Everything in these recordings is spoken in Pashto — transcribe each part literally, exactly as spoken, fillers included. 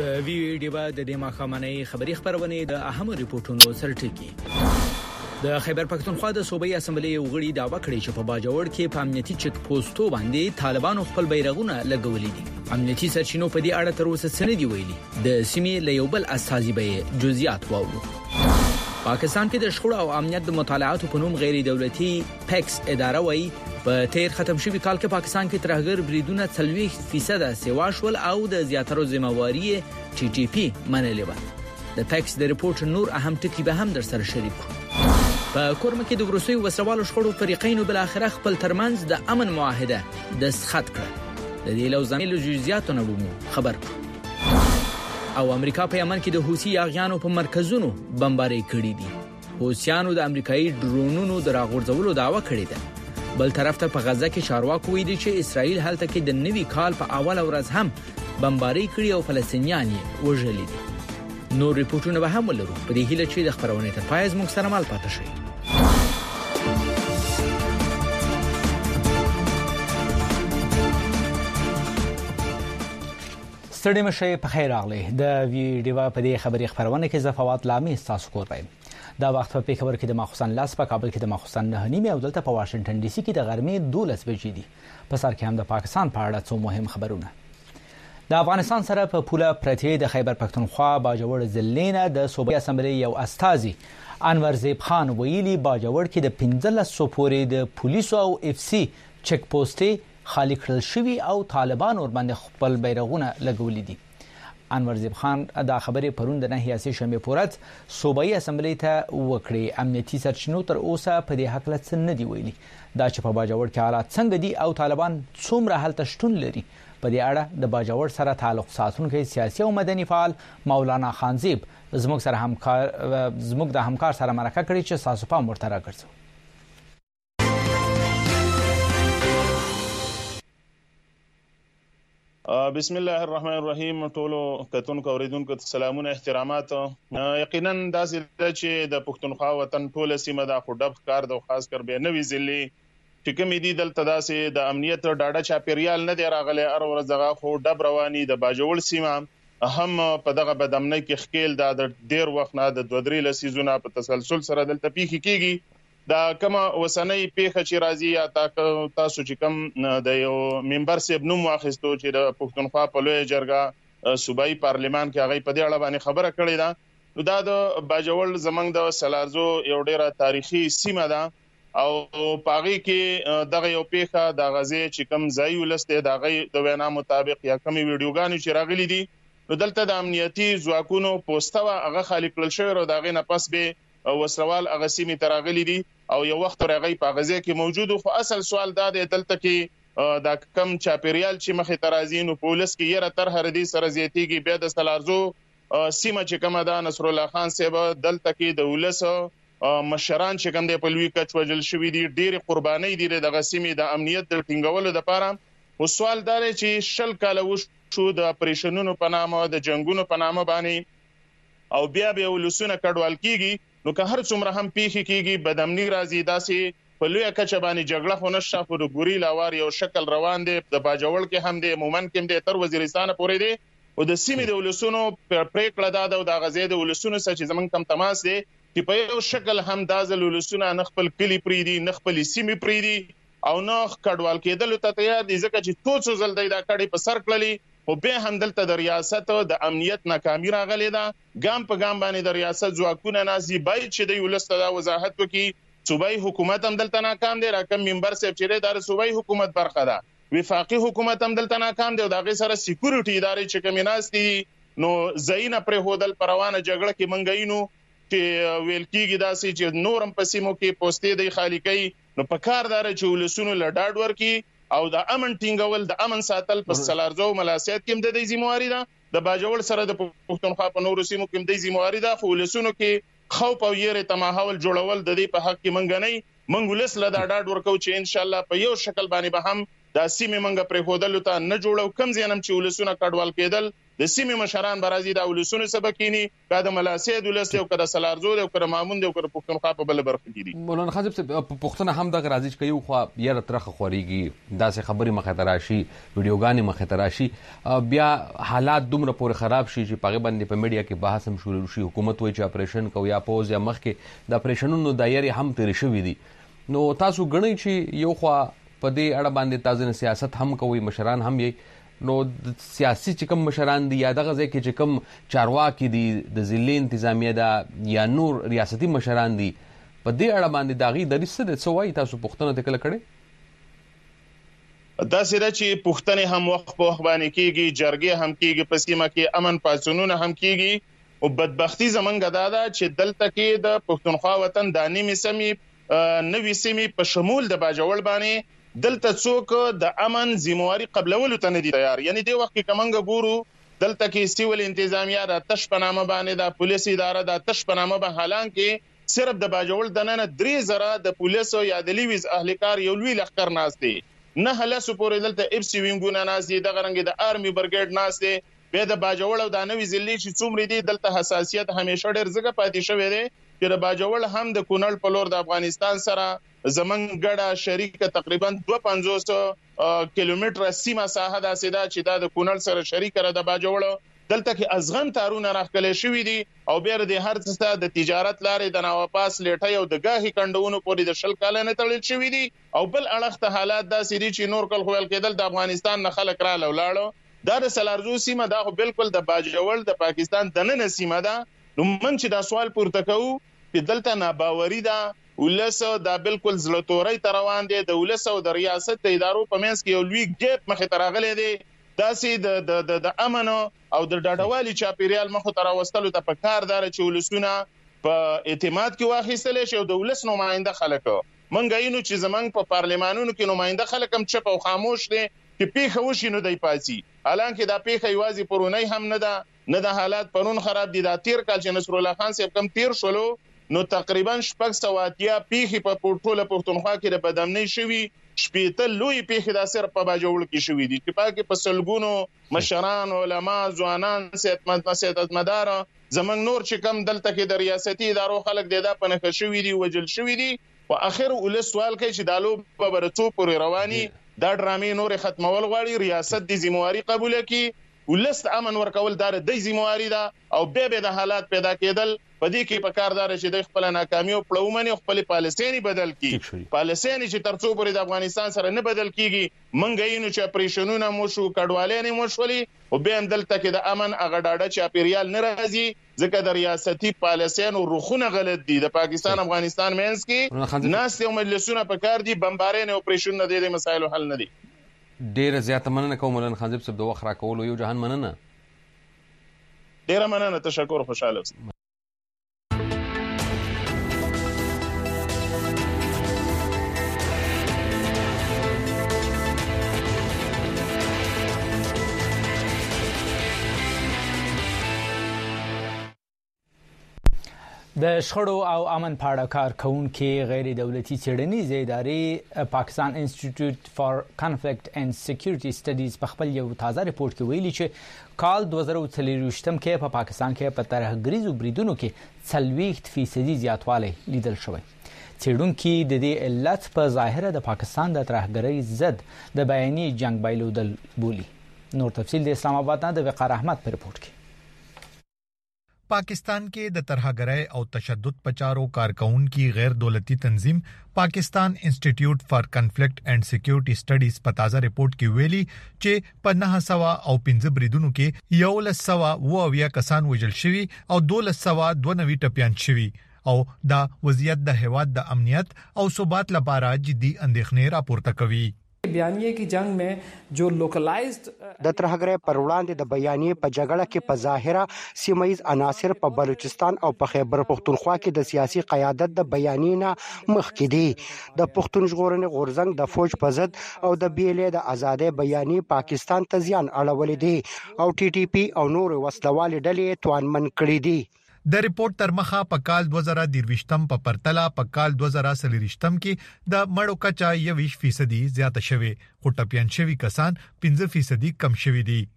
د وی ډیوا د دې ماخامنۍ خبري خبرونه د اهم ریپورتونو سرټکی د خیبر پښتونخوا د صوبایي اسمبلی وګړي داوا کړی چې په باجوړ کې په امنیتي چک پوسټو باندې طالبانو خپل بیرغونه لګولي دي. امنیتي سرچینو په دې اړه تر اوسه څه نه دی ویلي. د سیمې له یو بل استازي به جزئیات واورو. پاکستان کې د شخړو او امنیت د مطالعاتو په نوم غیر دولتي پیکس اداره وایي په تیر ختم شوی کال کې پاکستان کې ترهګر بریدونه څلويخ فیصد سیوا شول او د زیاترو ذمہواری ټي ټي پی منلې و. د پیکس د ریپورت نور اهم ټکي به هم در سره شریک کړو. په کورم کې د روسي وسوالو شخړو فریقین بل اخره خپل ترمنځ د امن معاهده د سخت کړ. د دې لوزانې له جزئیاتو نه خبر کړو. او امریکا په یمن کې د حوثي یاغیانو په مرکزونو بمباري کړې دي. حوثیانو د امریکایي ډرونونو د راغورځولو دعوه کړې ده. بل طرف ته په غزه کې چارواکو ویلي چې اسرائیل هلته کې د نوي کال په اول ورځ هم بمباري کړې او فلسطینیان یې وژلي دي. نور ریپورتونه به هم ولرو په دې هیله چې د خبرونه تر پای زموږ سره مال پاتې شي. ستړي مشه په خیر راغلی. د ویډیو په دې خبري خبرونه کې زفوات لامي تاسو کور پایم. دا وخت په پیښور کې د ماخوسن لاس په کابل کې د ماخوسن نه نیمه او دلته په واشنگټن ډي سي کې د غرمې دولس بجې دي. په سر کې هم د پاکستان په اړه څو مهم خبرونه. د افغانستان سره په پوله پرتی د خیبر پښتونخوا باجوړ ضلع د صوبایي اسمبلی یو استازي انور زیب خان ویلي باجوړ کې د پنځلس سو پورې د پولیسو او اف سي چک پوسټي خالی کړل شوی او طالبان ور باندې خپل بیرغونه لګولي دي. انور زیب خان دا خبرې پرون د نهیاسي شنبه پورت صوبایي اسمبلی ته وکړي. امنیتي سرچینو تر اوسه په دې حق لڅ نه دی ویلي. دا چې په باجوړ کې حالات څنګه دي او طالبان څومره هلته شتون لري په دې اړه د باجوړ سره تعلق ساتونکي سیاسي او مدني فعال مولانا خانزیب زموږ سره همکار زموږ د همکار سره مرکه کړې چې تاسو په مرته راګرځو. بسم الله الرحمن الرحیم. ټولو کتونکو اوریدونکو ته سلامونه احترامات. یقینا داسې چې د پښتونخوا وطن ټوله سیمه د خډب کار د خاص کر به نوې ضلع چې کوم دي دلته داسې د امنیت ډاډه چاپیریال نه دی راغلی. ار ورځغه خو ډب رواني د باجوړ سیمه هم په دغه بدامنۍ کې خکیل د ډیر وخت نه د دوه درې لسیزونه په تسلسل سره دلته پیښ کیږي. دا کومه وسنۍ پیښه چې راځي یا تاسو چې کوم د یو ممبر سیب نوم واخیستو چې د پښتونخوا په لوی جرګه صوبایي پارلیمان کې هغه په دې اړه باندې خبره کړې ده. نو دا د باجوړ زمنګ د سلارزو یو ډیره تاریخي سیمه ده او پاغي کې دغه یو پیښه د غزې چې کوم ځای ولسته د غي د وینا مطابق یا کومي ویډیوګانې چې راغلي دي نو دلته د امنیتي ځواکونو پوسټه هغه خالي کړل شوی او دغه نه پس به وسروال اغسیمی تراغلی دي او یو وخت راغی په غزه کې موجود. خو اصل سوال دا دی دلته کې دا کم چاپیریال چې مخې ترازین او پولیس کې یره تر هر دي سره زیاتیږي به د سلارزو سیمه چې کومه دا نصر الله خان صاحب دلته کې د ولس مشران چې کوم د پلوي کچ وجل شوې دي ډېر قرباني دي د غسیمې د امنیت د ټینګولو لپاره. او سوال دا دی چې شل کاله وشو د اپریشنونو په نامه د جنگونو په نامه باندې او بیا به ولسونه کډوال کیږي. نو که هر څومره هم پیښې کیږي بدامني راځي داسې په لوی کچه باندې جګړه خو نشه خو د ګوري لاوار یو شکل روان دی. د باجوړ کې هم دی مومن کې دی تر وزیرستان پورې دی او د سیمې د ولسونو پریکړه دا د غزې د ولسونو سره چې زمونږ کم تماس دی چې په یو شکل هم دازل ولسونه نه خپل کلی پریدي نه خپل سیمې پریدي او نه کډوال کېدل ته تیار دي ځکه چې توڅو زل دی دا کړي په سر کړلی او به هم دلته د ریاست د امنیت ناکامي راغلی ده. ګام په ګام باندې د ریاست ځواکونه نازي باید چې د ولست د وضاحت وکړي. صوبایي حکومت هم دلته ناکام دی. راکم ممبر صاحب چې د صوبایي حکومت برخه ده. وفاقي حکومت هم دلته ناکام دی او دغه سره سکیورټي ادارې چې کمیناس دي نو زین پر هودل پروانه جګړه کې منګاینو چې ویل کېږي داسې چې نورم په سیمو کې پوسټې دی خالی کوي. نو په کار دار چې ولسونو لډاډ ورکي او د امن ټینګول د امن ساتل په سلارزو ملاسیات کې هم د دې ذمہواری ده. د باجوړ سره د پښتونخوا په نورو سیمو کې هم د ذمہواری ده. خو ولسونو کې خوف او یره تماحول جوړول د دې په حق کې منګنۍ منګ ولس له ډاډ ورکو چې ان شاء الله په یو شکل باندې به هم د سیمې منګ پر هودل ته نه جوړو کم زینم چې ولسونه کډوال کېدل د سیمې مشران برازي د ولسونو سبکینی کا د ملاسې دولس او کړه سلارزو او کړه مامون او کړه پښتونخوا په بل برخه کې دي. مولانا خان صاحب پښتون هم د غرازي کوي خو یره ترخه خوريږي داسې خبري مخه تراشي ویډیوګانې مخه تراشي بیا حالات دومره پورې خراب شي چې پاغه باندې په میډیا کې بحث هم شروع شي حکومت وایي چې اپریشن کو یا پوز یا مخ کې د اپریشنونو دایره هم تیر شوې دي. نو تاسو غنئ چې یو خو په دې اړه باندې تازه سیاست هم کوي مشران هم یې نو سیاسي چې کوم مشران دي یا دغه ځای کې چې کوم چارواکي دي د ضلع انتظامیه ده یا نور ریاستي مشران دي په دې اړه باندې داغي د رسد څه وایي تاسو پوښتنه وکړه کړې؟ دا سره چې پښتنې هم وخت په وخت باندې کېږي جرګې هم کېږي په سیمه کې امن پاتونونه هم کېږي او بدبختی زمونږ دا ده چې دلته کې د پښتونخوا وطن د نیمه سیمې نوې سیمې په شمول د باجوړ باندې دلته څوک د امن ذمہواری قبلولو ته نه دي تیار. یعنی د وخت کې کومنګ ګورو دلته کې سیول انتظامیه د تش پنامه باندې د پولیس اداره د تش پنامه به حالان کې صرف د باجوړ د نن درې زره د پولیسو یا د لیویز اهلکار یو لوی لخر ناشتي نه هلاسو پورې دلته اف سی وینګونه ناشتي د غرنګ د آرمي برګیډ ناشتي به د باجوړ او د نوې ضلع چې څومره دي دلته حساسیت همیشه ډېر زګه پاتې شوی دی چې د باجوړ هم د کونړ په لور د افغانستان سره زمون ګډه شریک تقریبا دوه سوه پنځوس کیلومتره سیمه ساحه د سیدا چې د کونړ سره شریک را د باجوړ دلته کې ازغن تارونه راخلې شوې دي او بیر د هر څه د تجارت لارې د ناواپاس لټي او د گاهي کندونو پورې د شل کال نه تړل شوې دي او بل اړخته حالات د سری چې نور کل خویل کېدل د افغانستان نه خلک را لولاړو دا د سلارزو سیمه دا بالکل د باجوړ د پاکستان د نن سیمه ده. نو من چې دا سوال پورته کوو چې دلته ناباوري ده ولسو دا بالکل زلتوري تر روان دي د ولسو د ریاست د ادارو په منځ کې یو لوی ګیپ مخه ترغلې دي داسې د د د امن او د ډاډوالي چاپیریال مخه تر وستلو ته په کار دار چې ولسونه په اعتماد کې واخیستل شي او د ولس نماینده خلک منګاینو چې زمنګ په پارلمانونو کې نماینده خلک هم چپ او خاموش دي چې پیخه وشي نو دای پاسي حالانکه دا پیخه یوازې پرونی هم نه ده نه د حالات پرون خراب دي دا تیر کال چې نصر الله خان صاحب کم تیر شولو نو تقریبا شپږ سوه اتیا پیخي په ټوله پښتونخوا کې د بدامنۍ شوي شپېته لوی پیخي د صرف په باجوړ کې شوي دي چې پاکي په سلګونو مشران علما ځوانان صحتمند صحتمدار زمنګ نور چې کم دلته کې د ریاستي ادارو خلک د دا پنه شوي دي وجل شوي دي او اخر ول سوال کوي چې دالو په برتو پورې رواني دا ډرامې نور ختمول غواړي ریاست د ذمہواری قبول کړي ولست امن ورکول دار د ذمہواری ده او به به د حالات پیدا کېدل پدې کې په کار دار چې د خپل ناکامي او پړومنې خپل پالیسي بدل کړي پالیسي چې ترڅو پورې د افغانستان سره نه بدل کیږي منګاینو چې اپریشنونه مو شو کډوالې نه مو شولي او به هم دلته کې د امن اغه ډاډه چاپیریال نه راځي ځکه د ریاستي پالیسي نو روخونه غلط دي د پاکستان افغانستان مینس کې ناس یو مجلسونه په کار دي بمبارې نه اپریشن نه دي مسایلو حل نه دي. ډیره زیاته مننه کوم مولانا خان صاحب د وخت راکولو یو جهان مننه ډیره مننه تشکر خوشاله اوسئ. د شخړو او امن په اړه کارکونکي غیر دولتي څېړنیزې ادارې پاکستان انسټیټیوټ فار کنفلیکټ اینڈ سکیورټي سټډیز په خپل یو تازه ریپورت کې ویلي چې کال دوه زره څلوېښتم کې په پاکستان کې په ترهګریزو بریدونو کې څلوېښت فیصدي زیاتوالی لیدل شوی. څېړونکي د دې علت په ظاهره د پاکستان د ترهګرۍ ضد د بیانیې جنګ بایلودل بولي. نور تفصیل د اسلام آباد نه د وقار احمد په ریپورت کې. पाकिस्तान के द तरहगरय और तशद्दुद पचारो कारकुन की गैर दौलती तंजीम Pakistan Institute for Conflict and Security Studies पताजा रिपोर्ट की वेली चे पन्ना सवा और पिंज ब्रिदुनु के यौलस सवा वो अविया कसान वजल शिवी और दौलस सवा दो नवी टपियान शिवी और दा वजियत द हेवाद द अमनियत और सुबात लपारा जिद्दी अंदेखने रापोर्ता कवी. بیانیه کی جنگ में जो localised د ترهګرۍ پر وړاندې د بیانیه په جګړه کې په ظاهره سیمایي عناصر په بلوچستان او په خیبر پختونخوا کې د سیاسي قیادت د بیانیه نه مخکې دي. د پښتون ژغورنې غورځنګ د فوج په ضد او د بیلې د ازادۍ بیانیه پاکستان ته زیان اړولې دي او ټي ټي پی او نور وسلوال ډلې توانمن کړې دي. د ریپورت تر مخه په کال دوه زره درویشتم په پرتله په کال دوه زره څلوېښتم کې د مړو کچا یوویشت فیصدي زیاته شوه خو ټپيان شوي کسان پنځه فیصدي کم شوي دي.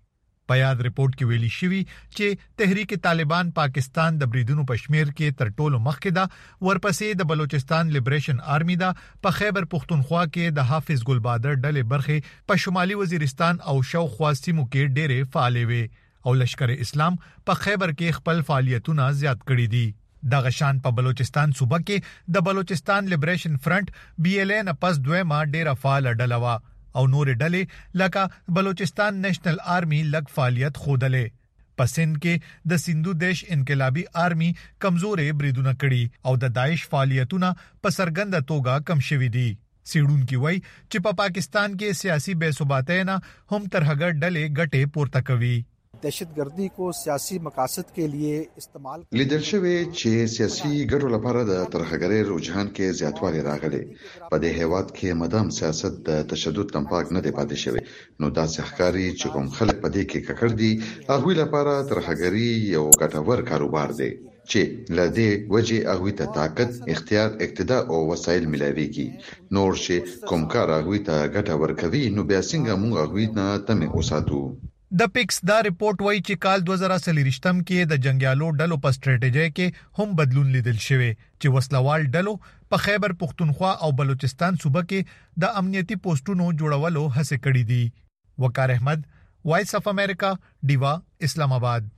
په یاد ریپورت کې ویلي شوی چې تحریک طالبان پاکستان د بریدونو پشمیر کې تر ټولو مخکې ده، ورپسې د بلوچستان لیبریشن آرمی ده، په خیبر پختونخوا کې د حافظ ګل بادر ډلې برخه په شمالي وزیرستان او شاوخوا سیمو کې ډېرې فعالې وي او لشکر اسلام په خیبر کې خپل فعالیتونه زیات کړي دي. د غشان په بلوچستان صوبه کې د بلوچستان لیبریشن فرنٹ بی ایل اے نه پس دویمه ډېره فعال ډله وه او نور ډلې لکه بلوچستان نېشنل آرمی لګ فعالیت خودلې. په سند کې د سندو دیش انقلابی آرمی کمزورې بریدونه کړي او د داعش فعالیتونه په سرګند توګه کم شوي دي. سیډونکو وای چې په پا پاکستان کې سیاسي بے ثباتۍ نه هم ترهګر ډلې ګټې پورته کوي. دهشتګردي کو سیاسي مقاصد کے لیے استعمال لیدل شوی چې سیاسي ګټو لپاره د ترهګرۍ رجحان کې زیاتوالی راغلی. په دې هیواد کې مدام سیاست د تشدد تمپاک نه دی پاتې شوی، نو دا ښکاری چې کوم خلک په دې کې ککړ دي هغه لپاره ترهګرۍ یو ګټور کاروبار دی چې لدې وجه هغه ته طاقت، اختیار، اقتدار او وسایل ملایويږي. نور چې کوم کار هغه ته ګټه ورکوي نو بیا څنګه موږ هغه نه تمه وساتو. د پکس دا ریپورت وایي چې کال دوه زره څلوېښتم کې د جنگیالو ډلو په سټریټیجي کې هم بدلون لیدل شوی چې وسلوال ډلو په خیبر پختونخوا او بلوچستان صوبه کې د امنیتي پوسټونو جوړولو هڅه کړې دي. وقار احمد، وایس اف امریکا، ډیوا، اسلام آباد.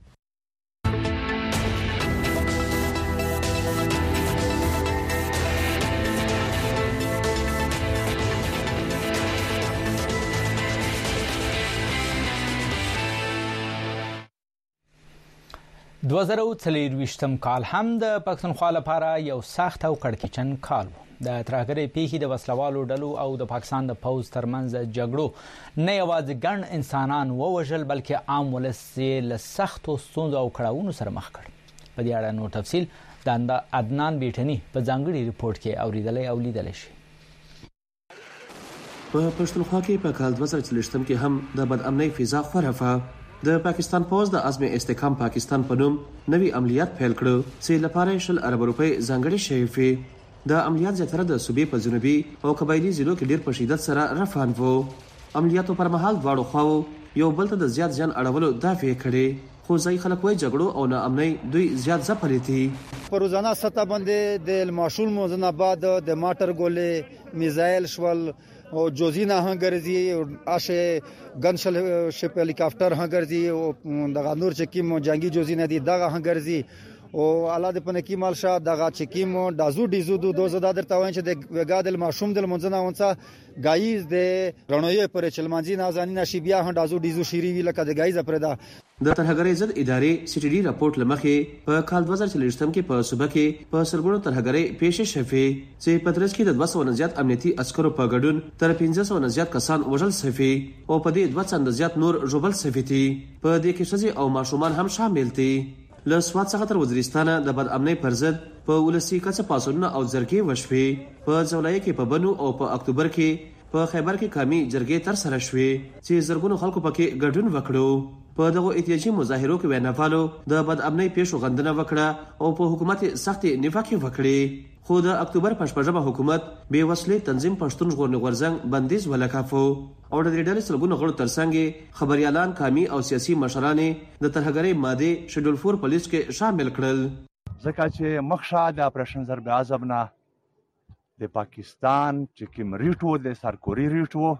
دوه زره څلوېښتم کال هم د پښتونخوا لپاره یو سخت او کړکېچن کال و. د ترهګرۍ پیښې د وسلوالو ډلو او د پاکستان د پوځ ترمنځ جګړو نه یوازې ګڼ انسانان ووژل بلکې عام ولس یې له سختو ستونزو او کړاوونو سره مخ کړ. په دې اړه نور تفصیل د عدنان بیټني په ځانګړي ریپورت کې اوریدلی او لیدلی شي. په پښتونخوا کې په کال دوه زره څلوېښتم کې هم د بدامنۍ فضا خوره وه. د پاکستان پوز د عزم استحکام پاکستان په نوم نوی عملیات پیل کړو چې لپاره شل ارب روپۍ ځانګړي شوی وي. د عملیات زیاتره د صوبې په جنوبي او قبایلی ضلعو کې ډیر په شدت سره روان وو. عملیاتو پر مهال دواړو خواو یو بل ته د زیات ځان اړولو دافع کړي، خو ځای خلک وایي جګړو او ناامنۍ دوی زیات ځپلې دي. په روزانه سطح باندې د ماشول موزن آباد د ماټر ګولې میزایل شول او جوزینا هنګرزي اشه ګنشل شپ هلیکاپټر هنګرزي او دغه نور چې کیم جنگي جوزینا دي دغه هنګرزي او الاده پنه کی مال شاه دغه چې کیم دازو ډیزو دو دوه زده در توان چې د وګادل ماشوم دل منځنه ونڅه غایز د رڼوي پر چلمانځي نازانی نشي بیا هم دازو ډیزو شيري وی لکه د غایز پردا. د ترهګرۍ ضد ادارې سی ټي ډي راپورټ لمخې په کال دوه زره څلوېښتم کې په صوبه کې په سرګونو ترهګرۍ پیښې شوې چې په ترڅ کې د دوه سوه نه زیات امنیتي عسکرو په ګډون تر پنځه سوه نه زیات کسان وژل شوي او په دې دوه څنډه زیات نور ژوبل شوي دي. په دې کې ښځې او ماشومان هم شامل دي. له سوات څخه تر وزیرستانه د بد امنۍ پر ضد په ولسي کچه پاڅونونه او جرګې وشوې. په ځولایه کې په بنو او په اکتوبر کې په خیبر کې کامي جرګې تر سره شوې چې زرګونو خلکو پکې ګډون وکړو. په دغه احتجاجي مظاهرو کې ویناوالو د بد امنۍ پیښو غندنه وکړه او په حکومت سخت نیوکې وکړې. خو د اکتوبر په شپږمه حکومت بې وسلې تنظیم پښتون ژغورنې غورځنګ بندیز ولګاوه او د دې ډلې سلګونو غړو ترڅنګ خبريالان، کامي او سیاسي مشران د ترهګرۍ ماده شیډول فور پولیس کې شامل کړل. ځکه چې مخشه د اپریشن ضرب اعظم نه د پاکستان چې کوم ریټو د سرکوري ریټو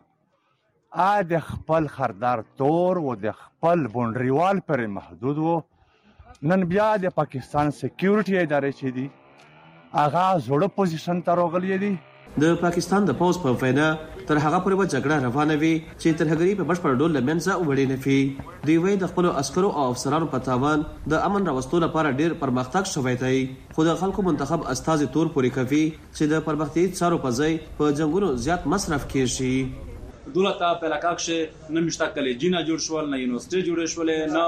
ا د خپل خردار تور او د خپل بونډریوال پر محدود وو. نن بیا د پاکستان سکیورټي ادارې چې دي هغه زوړ پوزیشن ته راغلي دي. د پاکستان د پوز په وینا تر هغه پورې و جګړه روانه وي چې ترهګرۍ په بشپړ ډول لمنځه وړي نه وي. دوی وايي د خپل عسکرو او افسرانو په تاوان د امن راوستلو لپاره ډیر پرمختګ شوی دی، خو د خلکو منتخب استازي تور پورې کوي چې د پرمختګ څارو په ځای په جنگونو زیات مصرف کیږي. دولت په علاقه کې نه مشتا کالجونه جوړ شول، نه یونیورسيټي جوړ شول،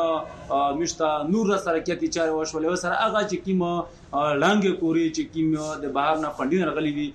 نه مشتا نور سره کېتی چاري وشول. سره هغه چې کیمه لانګ کوري چې کیمه د بهر نه فندینګ راغلي دي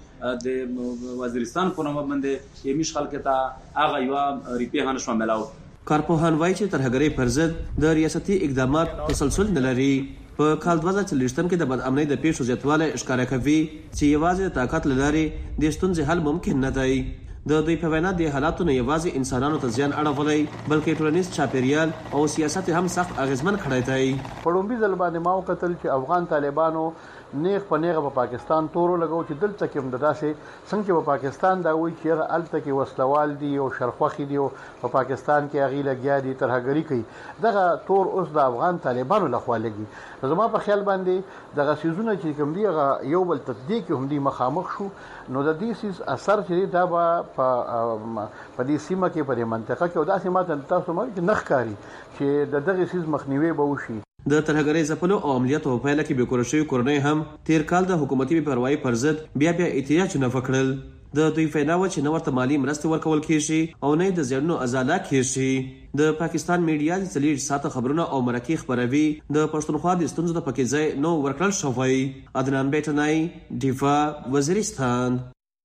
د وزیرستان په نوم باندې یې مش خلک ته هغه یو ریپیهان شاملاو. کارپوهان وایي چې ترهګرۍ پر ضد د ریاستي اقدامات تسلسل نه لري. په کال دوه زره څلوېښتم کې د بد امنۍ د پیښو زیاتوالی ښکاره کوي چې یوازې د طاقت له لارې د ستونزې حل ممکن نه دی. د دوی په وینا د حالاتو نه یوازې انسانانو ته زیان اړولی بلکې ټولنیز چاپیریال او سیاست هم سخت اغیزمن کړی دی. په لومړي ځل باندې ما وکتل چې افغان طالبانو نیغ په نیغه په پاکستان تورو لګو چې دلته کې هم داسې څنګه په پاکستان دا وایي چې هغه الته کې وسلوال دي او شرخوخي دي او په پاکستان کې هغه لګیا دي ترهګری کوي دغه تور اوس د افغان طالبانو لخوا لګي. زما په خیال باندې دغه سيزونه چې کوم دي هغه یو بل تطبیق هم دي مخامخ شو نو د دې سیس اثر چې دا په په دې سیمه کې په منطقه کې او داسې ماته تاسو مې نخکاری چې د دغه سیس مخنیوي به وشي. د ترهګرۍ ځپلو او عملیاتو په پایله کې بې کوره شوي کورنۍ هم تیر کال د حکومتي بې پروایي پر ضد بیا بیا احتجاج نه وکړل. د دوی وینا وه چې نه ورته مالي مرستې ورکول کېږي او نه د زیانونو ازاله کېږي. د پاکستان میډیا د څلور ساعته خبرونه او مرکې خپروي د پښتونخوا د ستونزو د پکې ځای نو ورکړل شوی. عدنان بیټنای ډیفا وزیرستان.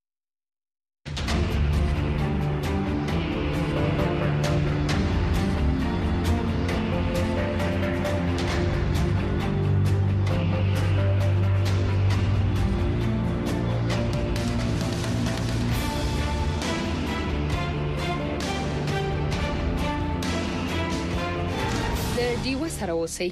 ډیوه سره اوسئ.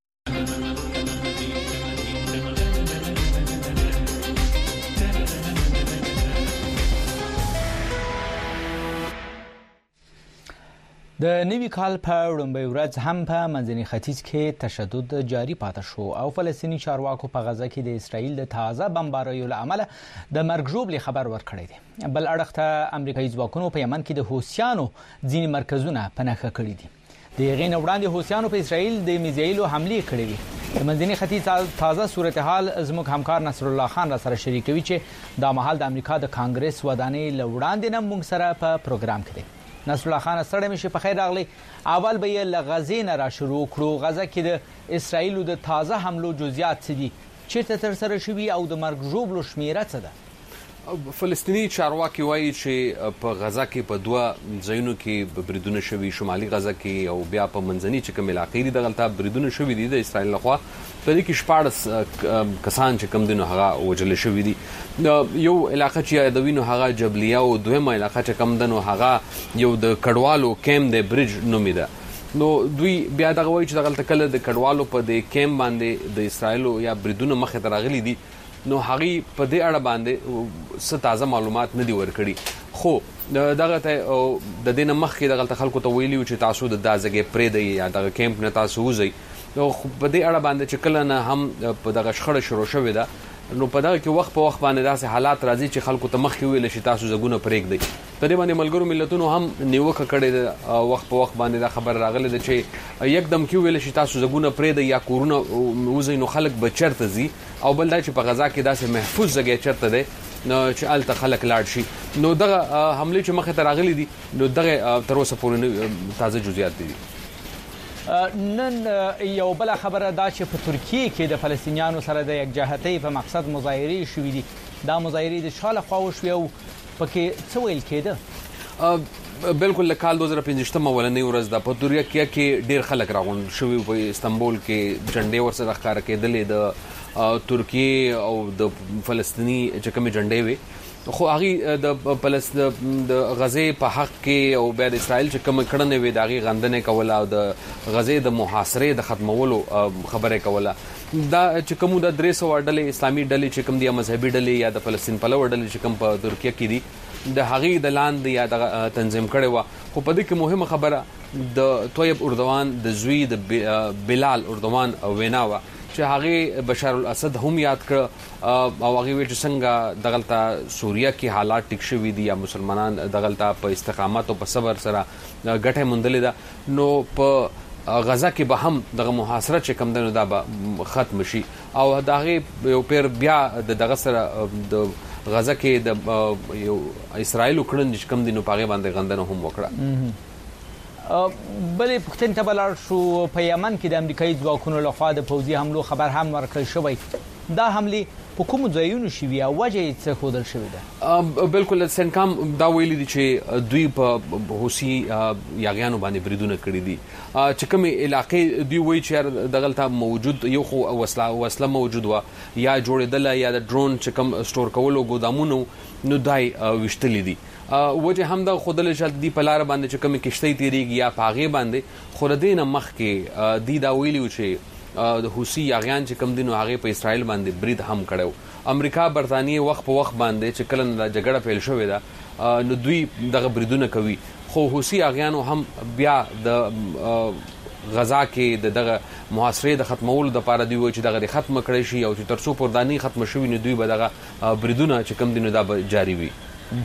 د نوي کال په وړاندې ورځ هم په منځني ختیځ کې تشدد جاری پاتې شو او فلسطینی چارواکو په غزه کې د اسرائیل د تازه بمباریو له امله د مرګ ژوبلې خبر ورکړی دی. بل اړخ ته امریکایي ځواکونو په یمن کې د حوثیانو ځینې مرکزونه په نښه کړي دي. د هغې نه وړاندې حوثیانو په اسرائیل د میزایلو حملې کړې وي. د منځني ختیځ تازه صورتحال زموږ همکار نصر الله خان را سره شریکوي چې دا مهال د امریکا د کانګرس ودانۍ له وړاندې نه موږ سره په پروګرام کې دی. نصر الله خان ستړی مې شي په خیر راغلی. اول به یې له غزې نه را شروع کړو. غزه کې د اسرائیلو د تازه حملو جزئیات څه دي، چیرته ترسره شوي او د مرګ ژوبلو شمیره څه ده؟ فلسطینی چارواکي وایي چې په غزه کې په دوه ځایونو کې بریدونه شوي، شمالي غزه کې او بیا په منځني چې کوم علاقې دي دغلته بریدونه شوي دي د اسرائیل لخوا. په دې کې شپاړس کسان چې کوم دي نو هغه وژل شوي دي. یو علاقه چې یادوي نو هغه جبلیه او دویمه علاقه چې کوم ده نو هغه یو د کډوالو کیم د برج نومې ده. نو دوی بیا دغه وایي چې دغلته کله د کډوالو په د کیم باندې د اسرائیلو یا بریدونه مخې ته راغلي دي نو هغه په دې اړه باندې څه تازه معلومات نه دي ورکړي. خو دغه ته د دې نه مخکې دغلته خلکو ته ویلي چې تاسو د دا ځای پرېږدئ یا دغه کیمپ نه تاسو وځئ. نو په دې اړه باندې چې کله نه هم په دغه شخړه شروع شوې ده نو په دغه کې وخت په وخت باندې داسې حالات راځي چې خلکو ته مخکې ویل شي تاسو ځګونه پرېږدئ. په دې باندې ملګرو ملتونو هم نیوکه کړې ده. وخت په وخت باندې دا خبر راغلی ده چې یکدم کې ویل شي تاسو ځګونه پرېږدئ یا کورونه وځئ نو خلک به چېرته ځي او بل دا چې په غزا کې داسې محفوظ ځای چېرته دی چې هلته خلک لاړ شي. نو دغه حملې چې مخې ته راغلي دي نو دغه تر اوسه پورې تازه جزئیات دي. نن یو بل خبره دا چې په ترکیه کې د فلسطینیانو سره د یکجهتۍ په مقصد مظاهرې شوې دي. دا مظاهرې د چا لخوا وشوې او پکې څه ویل کېده؟ بالکل د کال دوه زره پنځویشتمه اولنۍ ورځ ده. په ترکیه کې ډېر خلک راغونډ شوي په استنبول کې جنډې ورسره ښکاره کېدلې د ترکیه او د فلسطیني چې کومې جنډې وې. خو هغه د پلس د غزې په حق کې او بیا د اسرائیل چې کوم کړنې وې د هغې غندنې کوله او د غزې د محاصرې د ختمولو خبرې کوله. دا چې کوم د درې سوه ډلې اسلامي ډلې چې کوم دي مذهبي ډلې یا د فلسطین پلوه ډلې چې کوم په ترکیه کې دي د هغې د لاندې یا د تنظیم کړې وه. خو په دې کې مهمه خبره د طیب اردوان د زوی د بلال اردوان وینا وه چې هغه بشار الاسد هم یاد کړ او هغه وی چې څنګه دغلته سوریه کې حالات ټیک شوي دي یا مسلمانان دغلته په استقامت او په صبر سره ګټه موندلې ده. نو په غزا کې به هم دغه محاصره چې کم ده نو دا به ختم شي او دغه یو پیر بیا د دغه سره د غزا کې د یو اسرائیل کړن چې کم دي نو پاغه باندې غندنه هم وکړه. بلې پوښتنې ته به لاړ شو. په یمن کې د امریکایي ځواکونو لخوا د پوځي حملو خبر هم ورکړل شوی. دا حملې په کومو ځایونو شوي او وجه یې څه ښودل شوې ده؟ بالکل سنکام دا ویلي دي چې دوی په حوثي یاغیانو باندې بریدونه کړي دي. چې کومې علاقې دوی وایي چې دغلته موجود یو خو وسله وسله موجود وه یا جوړېدله یا د ډرون چې کوم سټور کولو ګودامونو نو دای ویشتلي دي وجه هم د خودل چې دی په لار باندې چې کوم کشتۍ تیریږي یا پاغه باندې خوردین مخ کې دی دا ویلیو چې د حوثي اغیان چې کوم دینو هغه په اسرائیل باندې برید هم کړو امریکا برتانیې وخت په وخت باندې چې کله د جګړه پیل شوې ده نو دوی دغه بریدونه کوي خو حوثي اغیانو هم بیا د غزا کې د دغه محاصرې د ختمولو د پاره دی و چې دغه ختم کړي شي او چې ترڅو پردانی ختم شوي نو دوی به دغه بریدونه چې کوم دینو دا جاری وي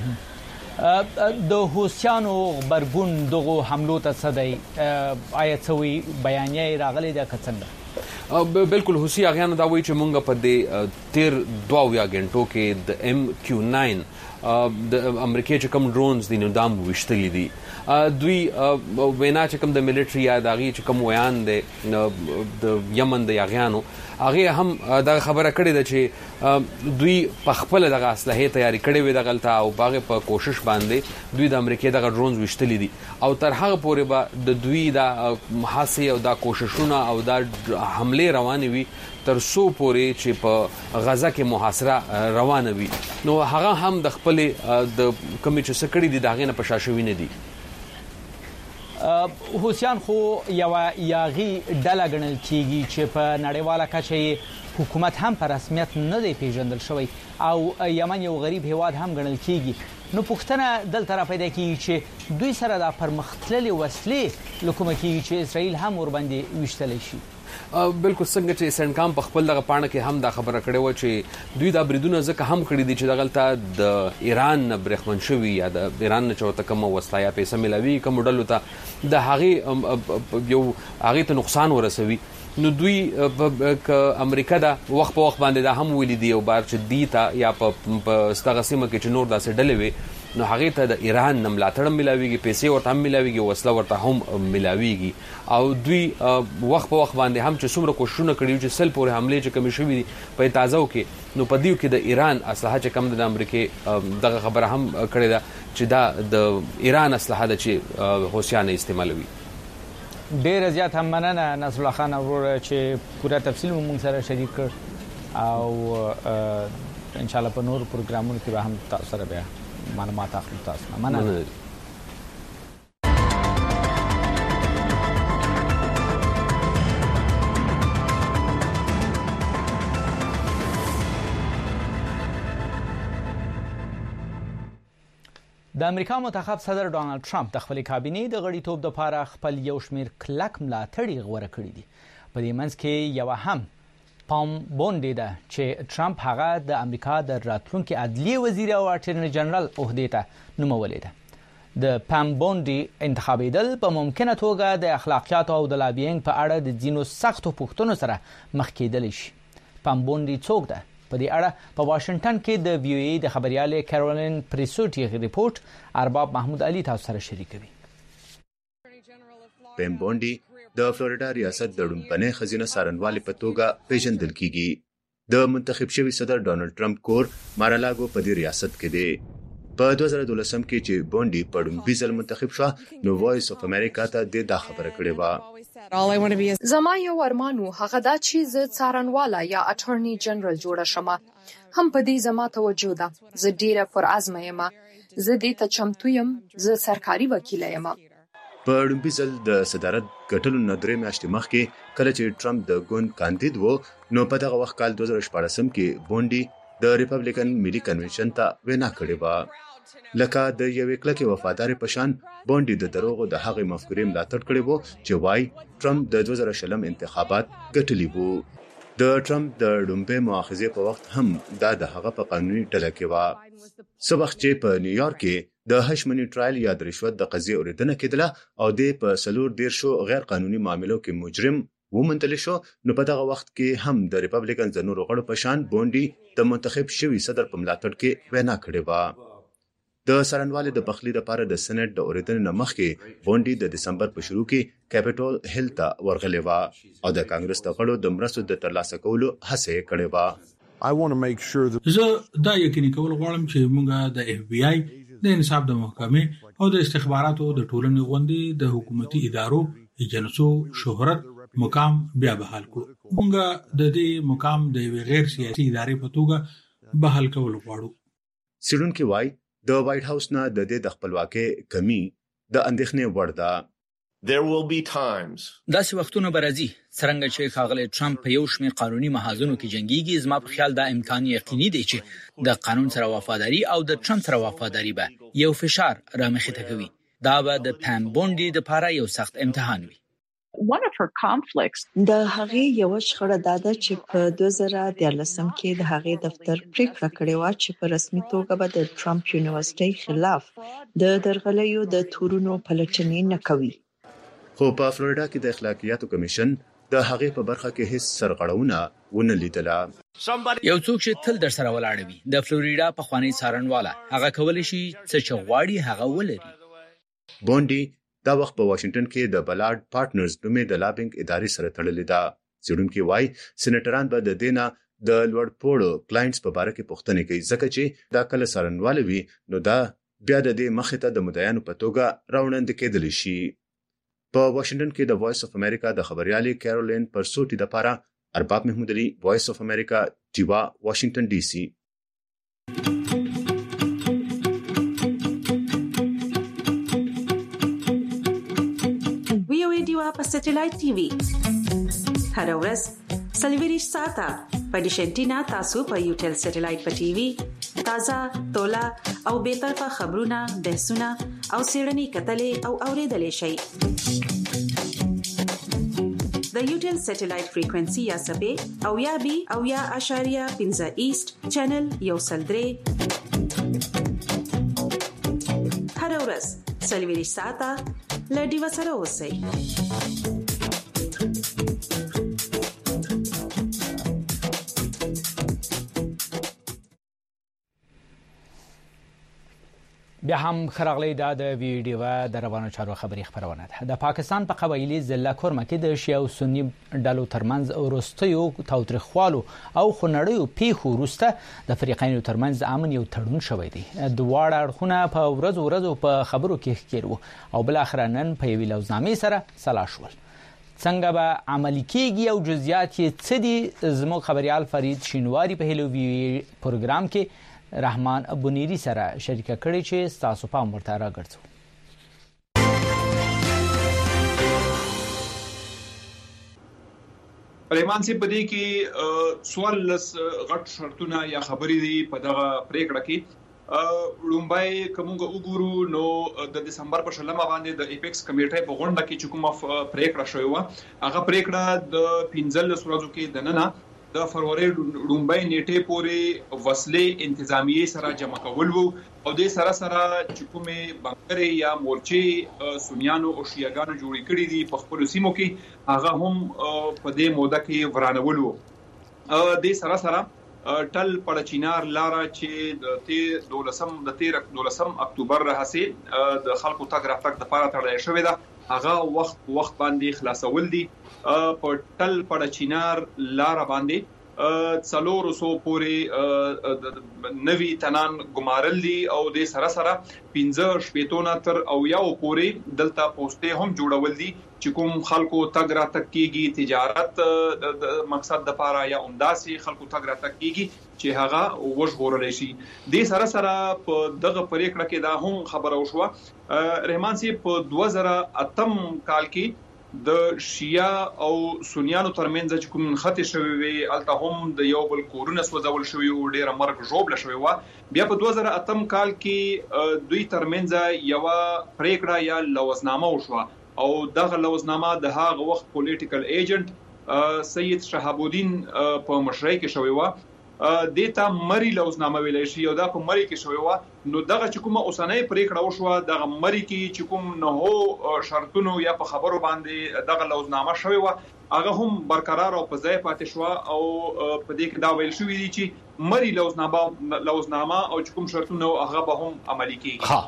د حوثیانو برګون دغه حملو ته صدای آیت سوي بیانیه راغلي د کڅنده بالکل حوثي اغیانو دا وایي چې مونږ په دې تیر دوه یا غنټو کې د ام کیو ناین د امریکای چې کوم ډرونز دي نو دام وشتلي دي دوی وینا چې کوم د ملټري یا د غي چې کوم ویان دي د یمن د اغیانو هغه هم دا خبره کړې ده چې دوی په خپل دغه اسلحه تیاری کړې وي دغلته او باغ په کوشش باندې دوی د امریکای دغه ډرونز وشتلي دي او تر هغه پورې به د دوی د محاسه او د کوششونه او د حمله روانه وي تر سو پورې چې په غزا کې محاصره روانه وي نو هغه هم د خپل د کمی چې سکړی دي داغه نه پشاشوي نه دي حوثیان خو یو یاغي ډله ګڼل کیږي چې په نړیواله کچه حکومت هم په رسمیت نه دی پیژندل شوی او یمن یو غریب هیواد هم ګڼل کیږي نو پښتنه دلته را پیدا کیږي چې دوی سره د پرمختللي وسلې لکومه کیږي چې اسرائیل هم ور باندې وشتل شي بالکل څنګه چې سنکام په خپل دغه پاڼه کې هم دا خبره کړې و چې دوی دا بریدونه ځکه هم کړی دي چې دغلته د ایران نه برخمن شوی یا د ایران نه چوته کوم وسله یا پیسې ملوي کوم ډلو ته د هغه یو هغه ته نقصان ورسوي نو دوی امریکا دا وخت په وخت باندې دا هم ویلي دی او بار چې دی ته یا په ستغسیمه کې چې نور داسې ډلې وي نو هغه ته د ایران نه ملاتړ ملاويږي پیسې ورته هم ملاويږي وسله ورته هم ملاويږي او دوی وخت په وخت باندې هم چې څومره کوششونه کړي چې سل پورې حمله چې کوم شوی دي په تازه کې نو په دیو کې د ایران اسلحه چې کم د امریکای دغه خبره هم کړې ده چې دا د ایران اسلحه د چې حوثیان استعمالوي ډیر زیات هم مننه نصر الله خان ورور چې پوره تفصیل مونږ سره شریک کړ او ان شاء الله په نور پروګرامونو کې به هم تاسو سره بیا معلومات اخلو تاسو مننه د امریکا منتخب صدر ډونالد ټرمپ د خپل کابینې د غړیتوب د لپاره خپل یو شمیر کلک ملاتړي غوړه کړی دي په دې منځ کې یو هم پام بونډي ده چې ټرمپ هغه د امریکا د راتلونکي عدلی وزیر او اټرنی جنرال عہدې ته نومولې ده د پام بونډي انتخابېدل په ممکنه توګه د اخلاقیات او د لابینګ په اړه د ځینو سختو پوښتنو سره مخ کېدل شي پام بونډي څوک ده په دې اړه په واشنگټن کې د وی او ای د خبريال کیرولین پریسوټي ریپورت ارباب محمود علي تاسو سره شریکوي پام بونډي د فلوریډا ریاست د ډومپنه خزینه سارنوالي په توګه پیژندل کیږي د منتخب شوی صدر ډونالد ټرمپ کور مارالاګو په دې ریاست کې دی په دوه زره دولسم کې چې بونډي په ډومبي ځل منتخب شو نو وایس اف امریکا ته د خبره کړې و زما یو ارمانو هغه دا چې زه څارنواله یا اټورنی جنرال جوړه شم هم په دې زما توجه ده زه ډیره پر ازمه یم زه دې ته چمتو یم زه سرکاري وکیل یم په ډومبي ځل د صدارت ګټلو نه درې میاشتې مخکې کله چې ټرمپ د ګوند کاندید وو نو په دغه وخت کال دوه زره شپاړسم کې بونډي د ریپبلیکن ملي کنونشن ته وینا کړې و لکه د یوې کلکې وفادارۍ په شان بونډي د دروغو د هغې مفکورې ملاتړ کړی وو چې وايي ټرمپ د دوه زره شلم انتخابات ګټلي وو د ټرمپ د ډومبې مؤاخذې په وخت هم دا د هغه په قانوني ډله کې و څه وخت چې په نیویارک کې د هشمنی ټرایل یا د رشوت د قضیې اوریدنه کېدله او د په سلور دیرشو غیر قانوني معاملو کې مجرم ومنتل شو نو په دغه وخت کې هم د ریپبلیکن د نورو غړو په شان بونډي د منتخب شوی صدر په ملاتړ کې وینا کړې و د سرنوالي د پخلی لپاره د سېنات د اوریدنې نه مخکې بونډي د دسمبر په شروع کې کیپټول هیل ته ورغلې و او د کانګرس د غړو د مرستو د ترلاسه کولو هڅه کړې و زه دا یقیني کول غواړم چې موږ د اف بی آی د انصاف د محکمې او د استخباراتو د ټولنې غونډې د حکومتي ادارو ایجنسو شهرت مقام بیا بحال کړو موږ د دې مقام د غیر سیاسي ادارې په توګه بحال کول غواړو سیډونکو وای د وایټ هاوس نه د دې د خپلواکۍ کمی د اندېښنې وړ ده. There will be times. داسې وختونه به راځي څرنګه چې ښاغلی ټرمپ په یو شمېر قانوني محاذونو کې جنګيږي. زما په خیال دا امکان یقیني دی چې د قانون سره وفاداری او د ټرمپ سره وفاداری به یو فشار رامخې ته کوي. دا به د پام بونډي د لپاره یو سخت امتحان وي. One of her conflicts د هغې یو شخړه ده چې په دوه زره دیارلسم کې د هغې دفتر پریکړه کړې و چې په رسمي توګه به د ټرمپ یونیورسيټي خلاف د درغلیو د تورونو پلټنې نه کوي. خو په فلوریدا کې د اخلاقیاتو کمیشن د هغې په برخه کې هیڅ سرغړونه ونه لیدله. یو څوک چې تل در سره ولاړ وي د فلوریدا په خواني څارنواله هغه کولای شي چې غواړي هغه ولري. بونډي دا وخت په واشنگټن کې د بلارد پارټنرز نومې د لابینګ ادارې سره تړلې ده. څېړونکي وایي سېنیټران به د دینه د لوړ پوړو کلاینټس په اړه کې پوښتنې کوي ځکه چې دا کله څارنواله وي نو دا بیا د دې مخې ته د مدعیانو په توګه راوړاندې کېدلی شي. په واشنگټن کې د وایس اف امریکا د خبريالي کیرولین پرسوټي د لپاره ارباب محمود علي، وایس اف امریکا، ټیوا، واشنگټن ډي سي. وی او ای ډیوا په سټلایټ ټي وي هر ورځ سلویریش ساته په ډیشنټینا تاسو په یوټل سټلایټ په ټي وي تازه تولا او به طرفه خبرونه بحثونه او سیړنی کتلې او اوریدلې شي. د یوټل سټلایټ فریکوئنسي یا سبې او یا بي او یا اشاریه پنځه ایست چینل یو سلدري هر ورځ سلویریش ساته لډي وسره اوسئ. بیا هم خراغلی دا د ویډیو د روانو چارو خبري خبرونه ده. د پاکستان په قبایلی ضلع کورمه کې د شیعه او سنی ډلو ترمنځ وروستیو تاوتریخوالو او خنړیو پیښو وروسته د فریقینو ترمنځ امن یو تړون شوی دی. دواړه اړخونه په ورځو ورځو په خبرو کې ښکېل وو او بل اخر نن په یوې لوزنامې سره سلا شول. څنګه به عملي کېږي او جزئیات یې څه دي زموږ خبريال فرید شینواری په هلو وی پروګرام کې رحمان ابونيري سره شریکه کړي چې تاسو پام ورته راګرځو. رحمان سي په دې کې سوال لس غټ شرطونه یا خبرې دي په دغه پریکړه کې. لومبای کومه وګورو نو د دسمبر په شلمه باندې د ایپکس کمیټې په غونډه کې چې کومه پریکړه شوې و هغه پریکړه د پنځل ورځو کې د نننه د فروری لومبای نیټه پورې وسلې انتظامیه سره جمع کول وو او د سره سره چې کومه بنکري یا مورچې سنیانو او شیعاګانو جوړې کړې دي په خپل سیمو کې هغه هم په دې موده کې ورانول وو. د سره سره ټل پړچینار لاره چې د تی دولسم د تیر دولسم اکتوبر راهسي د خلکو تګ راتګ د لپاره تړل شوې ده هغه وخت وخت باندې خلاصول دي. په ټل پړچینار لاره باندې څلور سو پورې نوی تنان ګمارل دي او د سره سره پنځه شپېتونه تر او یو پورې دلته پوسټې هم جوړول دي چې کوم خلکو تګ راتګ کیږي تجارت د مقصد د لپاره یا عمداسي خلکو تګ راتګ کیږي چې هغه وژغورل شي. د سره سره په دغه پریکړه کې دا هم خبره وشوه رحمان سي په دوه زره اتم کال کې د شیعه او سنیانو ترمنځ چې کوم خطي شوی وي الته هم د یو بل کورونه سوځول شوی او ډیره مرګ جوړ شوی و. بیا په دوه زره اتم کال کې دوی ترمنځ یو پریکړه یا لوزنامه وشوه او دغه لوزنامه د هغه وخت پولیټیکل ایجنټ سید شهاب الدین په مشرۍ کې شوی و. دیتا مری لوزنامه ویلې شي او دا په مری کې شوی و نو دغه چې کومه اوسنۍ پریکړه وشوه دغه مری کې چې کوم نه هو شرطونو یا په خبرو باندې دغه لوزنامه شوی و هغه هم برقرار او په ځای پاتې شو او په دې کې دا ویل شوی دی چې مری لوزنامه لوزنامه او چې کوم شرطونه هغه به هم عملي کیږي.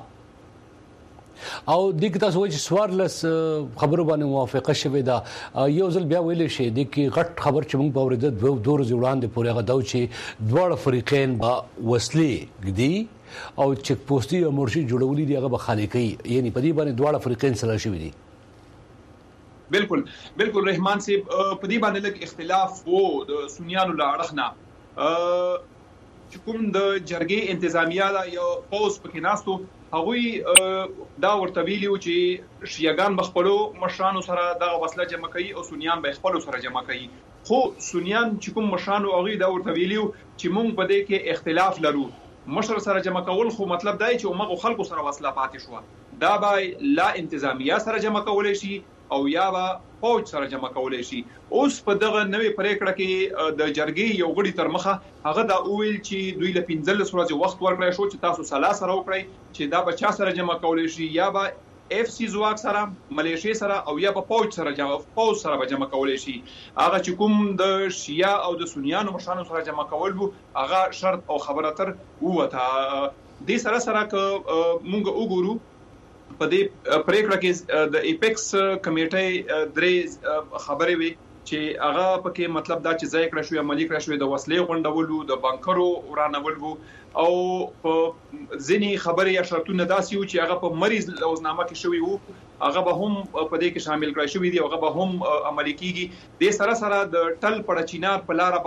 او دغه تاسو وایي سوارلس خبرو باندې موافقه شوه دا یو ځل بیا ویل شي د کی غټ خبر چې موږ باور د دوه دور وړاندې پورې غدا چې دواړه فریقین با وسلې غدي او چک پوسټي او مرشي جوړولې دی هغه به خالقي یعنی په دې باندې دواړه فریقین سره شوي دي. بالکل بالکل رحمان صاحب په دې باندې لږ اختلاف وو د سنیانو له اړخ نه چې کوم د جرګې انتظامیه دا یو پوز پکې ناستو هغوی دا ورته ویلو چې شیعاګان بخپلو مشرانو سره دغه وسله جمع کوي او سنیان به خپل سره جمع کوي خو سنیان چې کوم مشرانو هغوی دا ورته ویلو چې مونږ په دې کې اختلاف لرو مشر سره جمع کول خو مطلب دی چې موږ خلکو سره وسله پاتې شو دا به لا انتظامیه سره جمع کولای شي او یا به فوج سره جمع کولای شي اوس په دغه نوې پریکړه کې د جرګې یو غړي تر مخه هغه دا ویل چې دوی له پنځلس ورځې وخت ورکړی شو چې تاسو سلا سره وکړئ چې دا بچا سره جمع کولای شي یا به اف سی زواک سره ملیشیا سره او یا په فوج سره جمع فوج سره به جمع کولای شي هغه چې کوم د شیعه او د سنیانو مشرانو سره جمع کول وو هغه شرط او خبره تر وته د سره سره ک مونږ وګورو په دې پریکړه کې د ایپکس کمیټې درې خبرې وي چې هغه پکې مطلب دا چې ځای کړی شو عملی کړی شو د وسلې غونډولو د بانکرو ورانول وو او په ځینی خبرې یا شرطونه داسي وو چې هغه په مریض لوزنامه کې شوی وو هغه به هم په دې کې شامل کړی شوی دی هغه به هم عملی کیږي د سره سره د ټل پړچینار په لار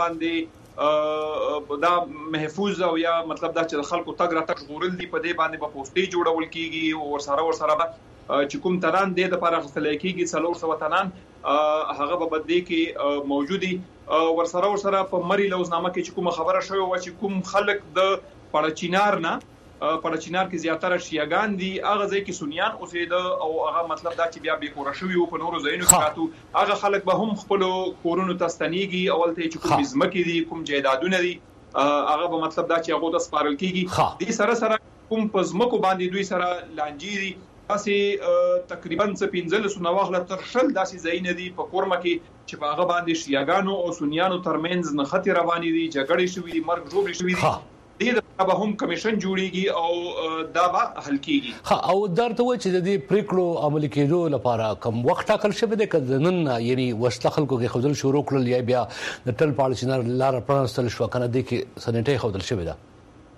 باندې دا محفوظ او یا مطلب دا چې خلکو تګ را تک غورل دي په دې باندې په پوسټي جوړول کیږي او ورسره ورسره چې کوم تنان د لپاره غوښتل کېږي څلور سو تنان هغه به بدلی کې موجودي ورسره ورسره په مری لوزنامه کې چې کوم خبره شوی و چې کوم خلک د پړچینار نه پړچینار کې زیاتره شیعاګان دي هغه ځای کې سنیان اوسېده او هغه مطلب دا چې بیا به کور شوی په نورو ځایونو کې راتو هغه خلک به هم خپل کورونو تستنیږي اول ته چې کوم ځمکې دي کوم جیدادونه دي هغه به مطلب دا چې هغه د سپارل کېږي دي سره سره کوم پزمکو باندې دوی سره لانجی دي تاسو تقریبا څه پنځل سو نواغله تر شل داسې ځای نه دي په کورمه کې چې په هغه باندې شیعاګانو او سنیانو ترمنځ نه خطر رواني دي جګړې شوې دي مرګ جوړې شوې دي د به هم کمیشن جوړیږي او دا به حل کیږي ها او درته و چې د دې پریکړو عملي کېدو لپاره کم وخت ټاکل شوی دی کدنن یعنی وسله خلکو کې خودل شروع کړل یا بیا د ټل پالیسینر لار پرانستل شو کنه د کې سنټي خودل شوی دی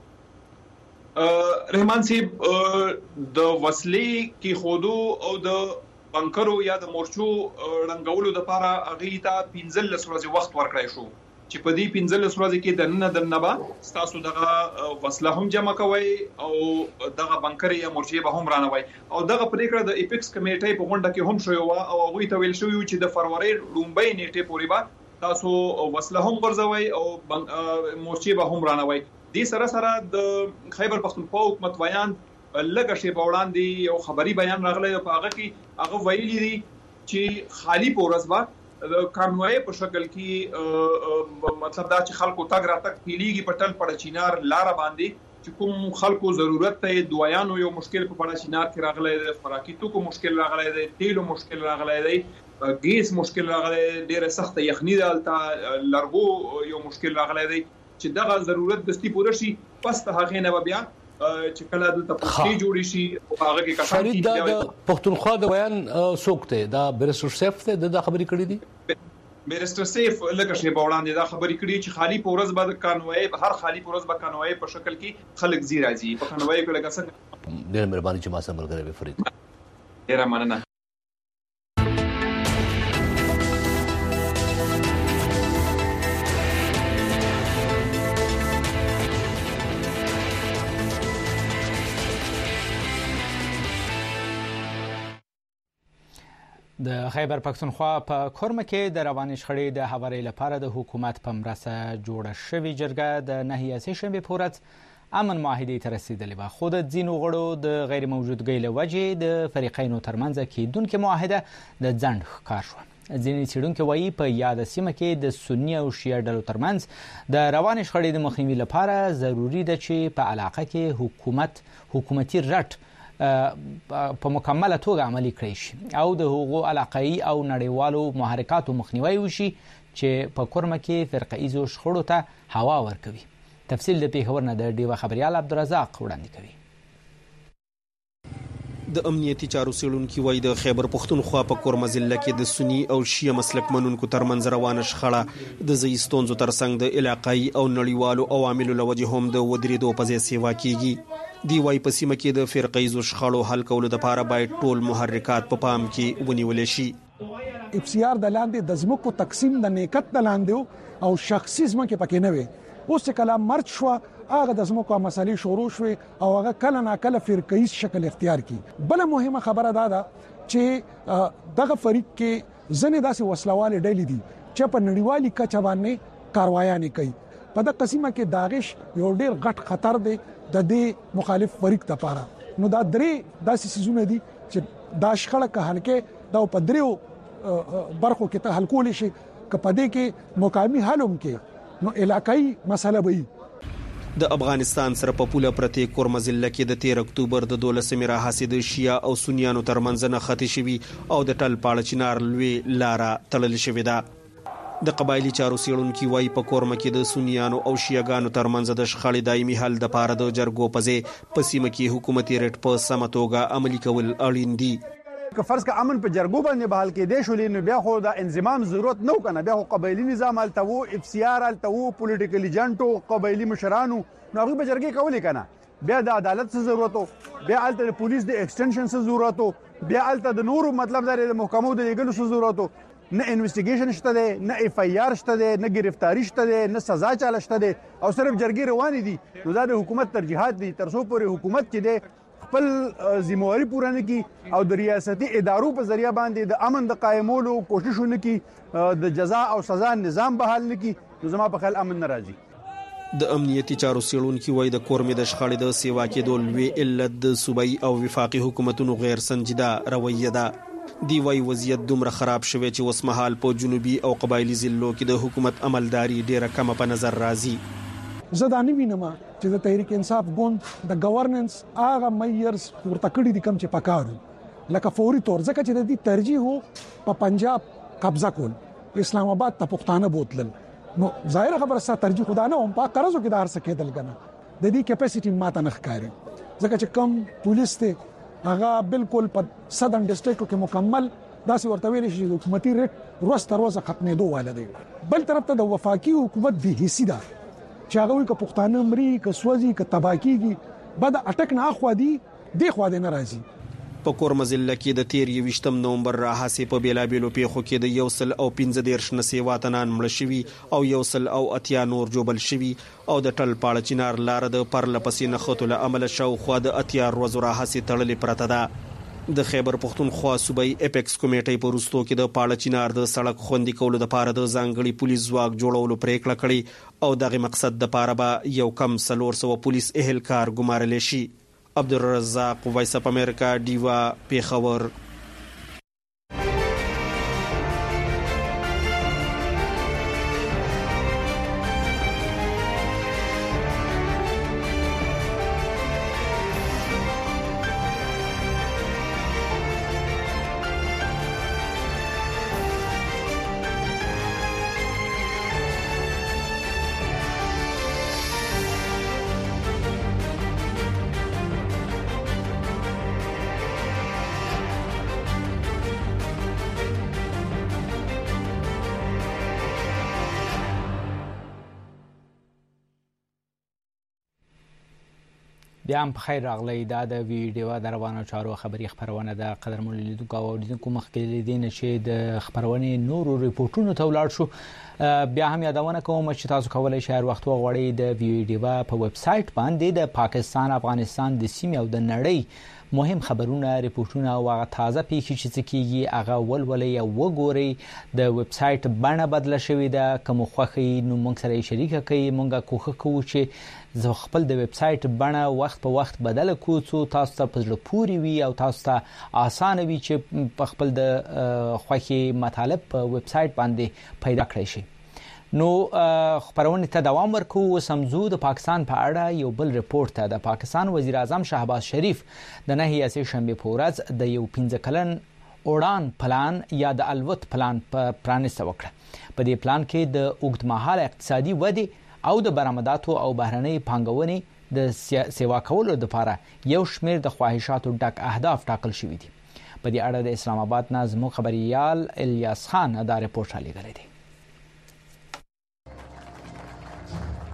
رحمان صاحب د وسلې کې خودو او د بنکرو یا د مورچو رنګولو د لپاره اغه ته پنځل ورځې وخت ورکړی شو چې په دې پنځل ورځې کې د نن د نبا تاسو دغه وسله هم جمع کوي او دغه بنکر یا مورچې به هم رانوي او دغه پریکړه د ایپکس کمیټې په غونډه کې هم شوی و او هغه ته ویل شوی چې د فروری لومبۍ نیټه پورې به تاسو وسله هم غرزوي او مورچې به هم رانوي د سره سره د خیبر پختونخوا حکومت بیان لږه شی په وړاندې یو خبري بیان راغلی په هغه کې هغه ویلي دي چې خالی پورزبا د کانوای په شکل کې مطلب دا چې خلکو تاګ را تک پیليږي په ټل پړچینار لار باندې چې کوم خلکو ضرورت ته دویانو یو مشکل په پړچینار کې راغلی دی خوراکي توکو مشکل راغلی دی تیلو مشکل راغلی دی ګیس مشکل راغلی دی ډیره سخت یخني دالته لرګو یو مشکل راغلی دی چې دغه ضرورت دستی پوره شي پس ته هغه نه بیا چې کله د تپوسټي جوړی شي او هغه کې کسان فرید د پښتونخوا د بیان سوکته دا برسټر سیف ته د خبرې کړې دي برسټر سیف لکه شی په وړاندې دا خبرې کړې چې خالی پورز بعد کانوای هر خالی پورز به کانوای په شکل کې خلک زی راځي په کانوای کې لکه څنګه ډېر مهرباني چې ما سره ملګری فرید ډېر مننه د خیبر پختونخوا په کورمه کې د رواني شخړې د هواري لپاره د حکومت په مرسته جوړه شوې جرګه د نهي سیشنبه پورت امن معاهده ته رسیدلې و خو د ځینو غړو د غیر موجودګۍ له وجې د فریقینو ترمنځ کېدونکې معاهده د ځنډ ښکار شو ځینې څېړونکي وایي په یاد سیمه کې د سنی او شیعه ډلو ترمنځ د رواني شخړې د مخنیوي لپاره ضروری ده چې په علاقه کې حکومت حکومتي رټ په مکمله توګه عملي کړی شي او د هغو علاقايي او نړیوالو محرکاتو مخنیوي وشي چې په کورمه کې فرقه‌ایزو شخړو ته هوا ورکوي تفصیل د پیښور نه د ډیوه خبريال عبدالرزاق وړاندې کوي د امنیتي چارو څېړونکي وایي د خیبر پختونخوا په کورمه ضلع کې د سنی او شیعه مسلک منونکو ترمنځ روانه شخړه د ځینې ستونزو ترڅنګ د علاقايي او نړیوالو عواملو له وجې هم د ودرېدو په ځای سیوا کیږي دی وايي په سیمه کې د فرقه‌ایزو شخړو حل کولو لپاره باید ټول محرکات په پام کې ونیول شي اف سی آر د لاندې د ځمکو تقسیم د نیکت د لاندې او شخصي ځمکه پکې نه وي اوس کله مرچ شو هغه د زموږه مسلې شروع شوې او هغه کله نا کله فرقیز شکل اختیار کی. بل مهمه خبره دا ده چې دغه فریق کې ځنې داسې وسلواله ډلې دي چې په نړیوالي کچه باندې کاروایانې کوي. په دغه قسمه کې داعش یو ډیر غټ خطر دی د دې مخالف فریق لپاره. نو دا درې داسې سيزونه دي چې دا شخړه که حل کې دا په دریو برخو کې ته حل کول شي که په دې کې مقامي حلوم کې نو علاقائی مسله وي. د افغانستان سره په پوله پرته کورمزله کې د تیر اکتوبر د دولسمې راهسې د شیا او سنیانو ترمنځ نه خطي شوی او د ټل پاړه چنار لوی لارا تړل شوی ده. د قبایلی چارو سیړونکو وای په کورمه کې د سنیانو او شیعاګانو ترمنځ د شخړې دایمي حل د پاره د جرګو پځې په سیمه کې حکومتي ریټ په سمه توګه عملي کول اړین دي. که فرض کا امن په جرګو باندې بحال کې دي شولې نو بیا خو د انضمام ضرورت نه کنه، بیا خو قبایلی نظام الته وو، اف سی آر الته وو، پولیټیکل ایجنټو، قبایلی مشرانو نو هغه به جرګې کولې کنه. بیا د عدالت څخه ضرورت وو، بیا الته د پولیس د ایکسټنشن څخه ضرورت وو، بیا الته د نورو مطلب د محکمو د لګلو څخه ضرورت وو. نه انویسټیګیشن شته دی، نه اف ای آر شته دی، نه گرفتاری شته دی، نه سزا چاله شته دی او صرف جرګې روانې دي. نو دا د حکومت ترجیحات دي. تر څو پورې حکومت کې دی خپل ذمہواری پوره نه کی او د ریاستي ادارو په ذریعہ باندې د امن د قائمولو کوشش نه کی، د جزا او سزا نظام بحال نه کی، نو زما په خیال امن ناراضي. د امنیتي چارو سیړونکو وای د کورمې د شخړې د سیوا کېدو لوی علت د صوبایي او وفاقي حکومتونو غیر سنجیده رویه ده. دی وای وضعیت دومره خراب شوی چې وسمحال په جنوبي او قبایلی ضلعو کې د حکومت عملداري ډیره کم په نظر راځي. زدانې وینم چې د تحریک انصاف ګوند د گورننس هغه میرز ورته کړی دي کم چې پکارو لکه فوري تور ځکه چې د دې ترجیح هو په پنجاب قبضه کول، اسلام آباد ته پښتانه بوتلل. نو ظاهر خبره سره ترجیح خدانه هم په قرضو کې دار سکه دلګنه د دې کیپاسټي ماته نه ښکاري ځکه چې کم پولیس ته هغه بالکل په سدن ډیسټریکټ کې مکمل داسې ورته ویل شي د حکومتي ریټ روز تر روزه ختمېدو واله دی. بل طرف ته د وفاقي حکومت به حصي ده چې هغه وي که پښتانه مري که سوځي که تباکیږي بعد اٹک نه اخوا دي دی خوا دي ناراضي. په کورمزله کې د تیر یوشتم نومبر راهسې په بیلابیلو پیښو کې د یو سل او پنځه دیرش نسیوا تنان مړ شوي او یو سل او اتیا نور جوبل شوي او د ټل پاړه چنار لار د پرلپسې نخښتو له عمل شاوخوا د اتیا ورځو راهسې تړلې پرته ده. د خیبر پښتونخوا صوبایي اپیکس کمیټې په وروستو کې د پاړه چنار د سړک خوندي کولو لپاره د ځانګړي پولیس ځواک جوړولو پریکړه کړې او دغه مقصد د لپاره به یو کم څلور سوه پولیس اهلکار ګمارل شي. عبدالرزاق وایس اپ امریکا دیوا پیښور. بیا هم بخیر راغلی. دا د ویډیو د روانو چارو خبري خبرونه د قدرمن لیدونکو او اوریدونکو مخکې لیدنه چې د خبرونه نورو ریپورتونو ته ولاړ شو. بیا هم یادونه کوم چې تاسو کولای شئ هر وخت وغوړئ د ویډیو په ویب سټ باندې د پاکستان، افغانستان، د سیمې او د نړۍ مهم خبرونه، ریپورتونه او هغه تازه پیښې چې کیږي هغه ولولئ او وګورئ. د ویب سټ بڼه بدله شوې ده، کوم خوخي نو موږ سره شریک کړئ. موږ کوښښ کوو چې زه خپل د ویب سټ بڼه وخت په وخت بدله کوو څو تاسو ته په زړه پورې وي او تاسو ته اسانه وي چې په خپل د خوښي مطالب په ویب سټ باندې پیدا کړئ شي. نو خبرونه ته دوام ورکو. سمزو د پاکستان په اړه یو بل ریپورت ته د پاکستان وزیر اعظم شهباز شریف د نهي اسې شنبه په ورځ د یو پنځه کلن اوران پلان یا د الوت پلان په پرانیسته وکړه. په دې پلان کې د اوږدمهاله اقتصادي ودې او د برآمداتو او بهرنۍ پانګونې د سیوا کولو لپاره یو شمېر د خواهشاتو ډک اهداف ټاکل شوي دي. په دې اړه د اسلام آباد نه زموږ خبريال الیاس خان دا ریپورت رالیږلی دی.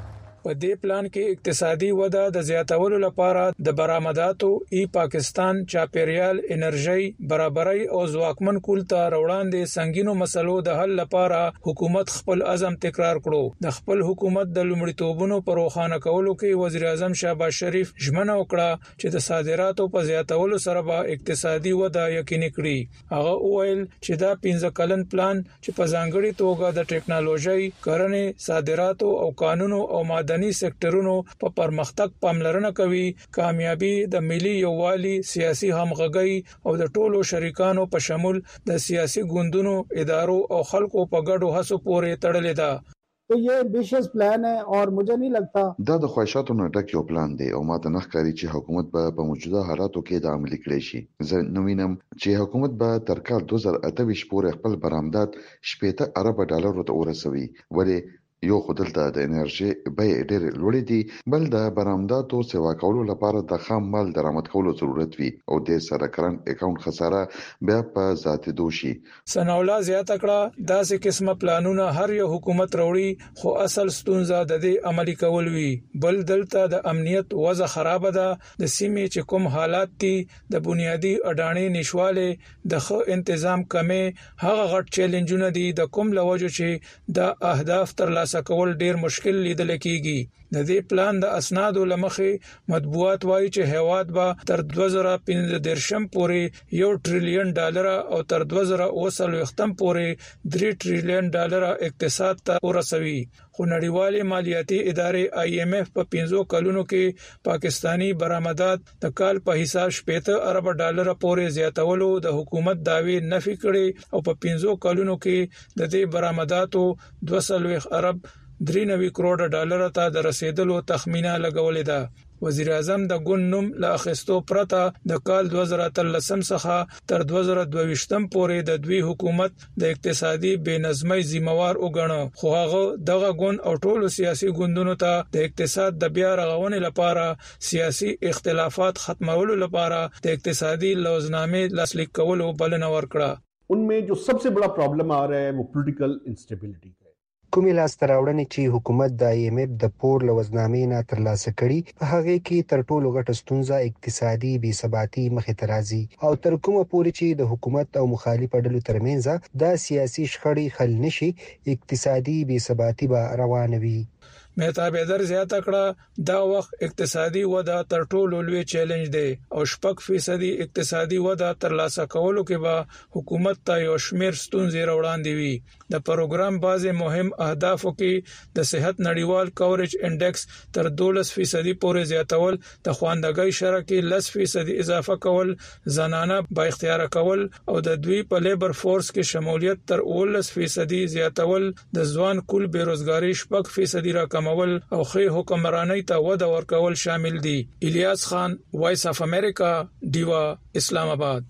په دې پلان کې اقتصادي وده د زیاتولو لپاره د برآمداتو ای پاکستان چاپیریال انرژي برابرۍ او ځواکمن کول ته روړاندې سنگینو مسلو د حل لپاره حکومت خپل عزم تکرار کړو. د خپل حکومت د لومړیتوبونو پر روښانه کولو کې وزیر اعظم شهباز شریف ژمنه وکړه چې د صادراتو په زیاتولو سره به اقتصادي وده یقیني کړي. هغه وویل چې دا پنځه کلن پلان چې په ځانګړي توګه د ټیکنالوژي، کرنې، صادراتو او قانونو او مدني سکتورونو په پرمختګ پاملرنه کوي، کامیابی د ملي یووالي، سیاسي همغږي او د ټولو شریکانو په شمول د سیاسي ګوندونو، ادارو او خلکو په ګډو هڅو پورې تړلې ده. तो ये एम्बिशियस प्लान है और मुझे नहीं लगता دا د خواهشاتو نه ډک یو پلان دی او ماته نه ښکاري چې حکومت به په موجوده حالاتو کې د عملي کړی شي. زه نو وینم چې حکومت به تر کال دوه زره اته ویشت پورې خپل برآمدات شپږ ارب ډالر ته ورسوي. ولی یو خدل ته د انرژي بیې ډېر لوړې دي، بل د برآمداتو سیوا کولو لپاره د خام مال درآمد کولو ضرورت وي او د سره کرنٹ اکاونټ خساره بیا په ذات دوشي. ثناء الله زیاته کړه داسې قسمه پلانونه هر یو حکومت وروړي خو اصل ستونزه د دې عملي کول وي. بل دلته د امنیت وضع خراب ده، د سیمې چې کوم حالات دي، د بنیادی اډانې نشواله، د ښه تنظیم کمې، هغه غټ چیلنجونه دي د کوم لوجو چې د اهداف تر لاسه کول ډیر مشکل لیدل کیږي. د دې پلان د اسنادو لمخې مطبوعات وایي چې هیواد به تر دوه زره پنځه دیرشم پورې یو ټریلیون ډالر او تر دوه زره اوه څلوېښتم پورې درې ټریلیون ډالر اقتصاد ته ورسوي. خو نړیوالې مالیاتي ادارې آی ایم ایف په پنځو کلونو کې پاکستانی برآمدات د کال په حساب شپږ ارب ډالر پورې زیاتولو د حکومت داوی نفي کړي او په پنځو کلونو کې د دې برآمداتو دوه څلوېښت ارب درې نوي کروڑ ډالر ته د رسیدلو تخمینه لګولې ده. وزیر اعظم د ګون نوم لا اخستو پرته د کال دوه زره اتلسم څخه تر دوه زره دوه ویشتم پورې د دوی حکومت د اقتصادي بې نظمۍ ذمہوار وګڼه. خو هغه دغه ګون او ټولو سیاسي ګوندونو ته د اقتصاد د بیا رغونې لپاره سیاسي اختلافات ختمولو لپاره د اقتصادي لوزنامې لاسلیک کولو بلنه ورکړه. उनमें जो सबसे बड़ा प्रॉब्लम आ रहा है वो पॉलिटिकल इंस्टेबिलिटी का है. کومې لاسته راوړنې چې حکومت د آی ایم ایف د پور لوزنامې نه ترلاسه کړي په هغه کې تر ټولو غټه ستونزه اقتصادي بې ثباتي مخې ته راځي او تر کومه پورې چې د حکومت او مخالف ډلو ترمنځ د سیاسي شخړې حل نشي اقتصادي بې ثباتي به روان وي. مهتاب حیدر زیاته کړه دا وخت اقتصادي وده تر ټولو لوی چیلنج دی او شپږ فیصدي اقتصادي وده ترلاسه کولو کې به حکومت ته یو شمېر ستونزې راوړاندې وي. د پروګرام بعضې مهم اهدافو کې د صحت نړیوال کورج انډیکس تر دولس فیصدي پورې زیاتول، د خواندګۍ شرح کې لس فیصدي اضافه کول، زنانه با اختیار کول او د دوی په لیبر فورس کې شمولیت تر اوولس فیصدي زیاتول، د ځوان کل بیروزګاری شپږ فیصدي راکم مول او خې حکمرانی ته وده ورکول شامل دي. الیاس خان، وایس اف امریکا، دیوا، اسلام آباد.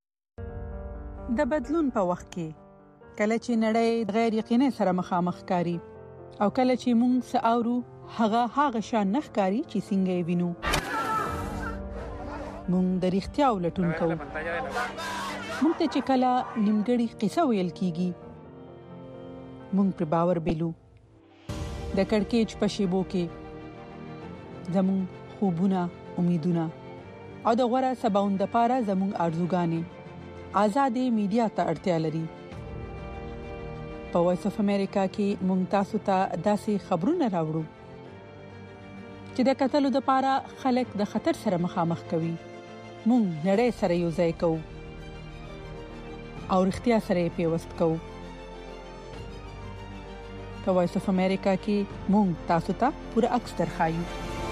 د بدلون په وخت کې کله چې نړۍ غیر یقیني سره مخامخ کاری او کله چې موږ ساورو هغه هغه شان نخکاری چې څنګه وینو موږ د اړتیا ولټون کوو. موږ ته چې کله نیمګړی قصه ویل کیږي موږ پر باور بیلو. د کڑکېچ په شیبو کې زمون خوبونه، امیدونه او د غوړه سباوند لپاره زمون ارزوګانې آزادې میډیا ته اړتیا لري. په وایس اف امریکا کې مونږ تاسو ته داسې خبرونه راوړو چې د قتلو لپاره خلک د خطر سره مخامخ کوي. مونږ نړۍ سره یو ځای کوو او اړتیا سره پیوست کوو. په وایس اف امریکا کې مونږ تاسو ته پوره عکس درخایو.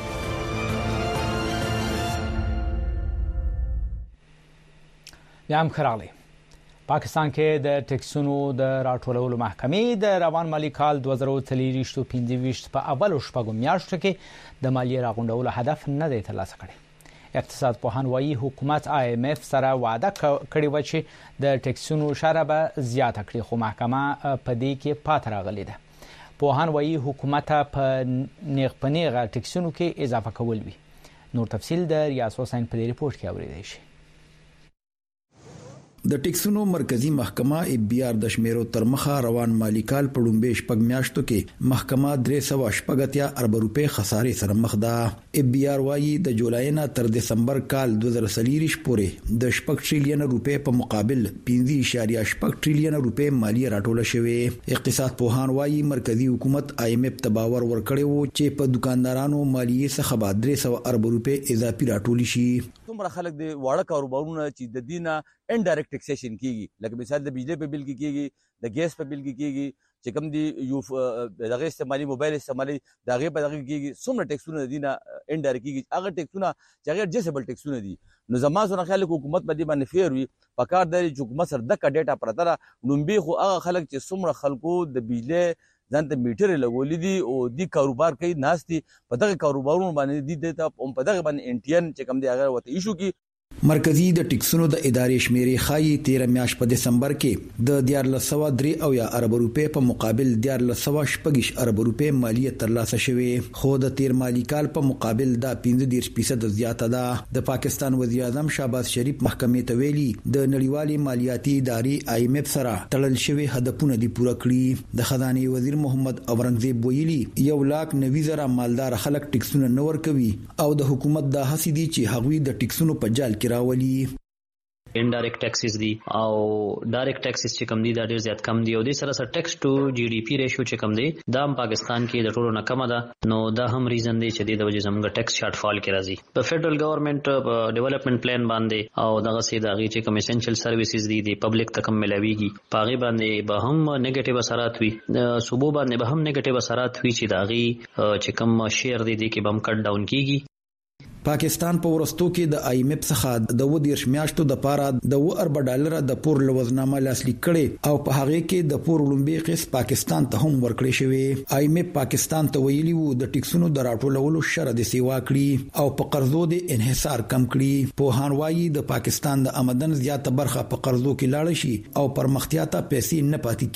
یم خراله پاکستان کې د ټیکسونو د راټولولو محکمې د روان مالی کال دوه زره څلور پنځه په اولو شپږو میاشتو کې د مالیې راغونډولو هدف نه دی ترلاسه کړی. اقتصاد پوهان وایي حکومت آی ایم ایف سره وعده کړې و چې د ټیکسونو شرح به زیاته کړي خو محکمه په دې کې پاتې راغلې ده. پوهان وایي حکومت په نیغ په نیغه ټیکسونو کې اضافه کول وي. نور تفصیل د ریاض حسین په دې ریپورت کې اوریدل شي. د ټیکسونو مرکزی محکمه ای بي آر د شمیرو تر مخه روان مالی کال په لومبې شپږ میاشتو کې محکمه درې سوه شپږ ارب روپے خسارې سره مخ ده. ای بي آر وايي د جولای نه تر دسمبر کال دوه زره څلور پورې د شپږ ټریلیون روپے په مقابل پنځه اشاریه شپږ ټریلیون روپے مالیه راټوله شوې. اقتصاد پوهان وايي مرکزی حکومت آی ایم ایف ته باور ورکړی وو چې په دکاندارانو مالیه څخه به درې سوه ارب روپے اضافي راټول شي. څومره خلک د واړه کاروبارونه چې د دینه انډایرکټ ټیکسیشن کیږي، لکه مثال د بجلی په بل کې کیږي، د ګیس په بل کې کیږي، چې کوم دی یو دغه استعمالي موبایل استعمالي دغه په دغه کیږي، څومره ټیکسونه د دینه انډایرکټ کیږي، هغه ټیکسونه چې هغه جسبل ټیکسونه دي. نو زما سره خیال حکومت باندې باندې فیر وي په کار دی چې حکومت سره د ډیټا پرته نومبي خو هغه خلک چې څومره خلکو د بجلی ځانته میټر لګولې دي او د کاروبار کوي ناشتي په دغه کاروبارونو باندې دي د په دغه باندې انټین چې کوم دی هغه وته ایشو کی. مرکزی د ټیکسونو د ادارې شمیرې خایي تیر میاش په دسمبر کې د دیارلس سوه درې او یا ارب روپے په مقابل دیارلس سوه شپږ ارب روپے مالیه ترلاسه شوې، خو د تیر مالی کال په مقابل دا پنځه دېرش فیصد زیاته ده. د پاکستان وزیر اعظم شهباز شریف محکمې ته ویلي د نړیوالې مالیاتي ادارې آی ایم ایف سره تړل شوی هدفونه دي پوره کړي. د خزانه وزیر محمد اورنګزیب ویلي یو لاک نوي زره مالدار خلک ټیکسونه نه ورکوي او د حکومت د هڅې دي چې هغوی د ټیکسونو په جال کې راولي. انډایرکټ ټیکسز دي او ډایرکټ ټیکسز چې کم دي دا ډیر زیات کم دي او د سره سره ټیکس ټو جی ډي پی ریشیو چې کم دی دا هم پاکستان کې د ټولو نه کم ده. نو دا هم ریزن دی چې د وجې زموږ ټیکس شارټ فال کې راځي. په فدرل ګورنمنت په ډیولپمنٹ پلان باندې او دغه سي دغه چې کوم اسنشل سرویسز دي د پبلک ته کم ملاويږي پاغي باندې به هم نیگیټیو اثرات وي، صوبو باندې به هم نیگیټیو اثرات وي چې داغي چې کم شیر دي کې بم کټ ډاون کیږي. پاکستان په ورستو کې د آی ایم ایف څخه د و دیرش میاشتو د پاره د و ارب ډالر د پور لوزنامه لاسلیک کړي او په هغه کې د پور لومبي قسط پاکستان ته هم ورکړی شوی. آی ایم ایف پاکستان ته ویلي وو د ټیکسونو د راټولولو شرط سیوا کړی او په قرضو د انحصار کم کړي. په هانوایي د پاکستان د آمدن زیاته برخه په قرضو کې لاړ شي او پرمختیا ته پیسې نه پاتې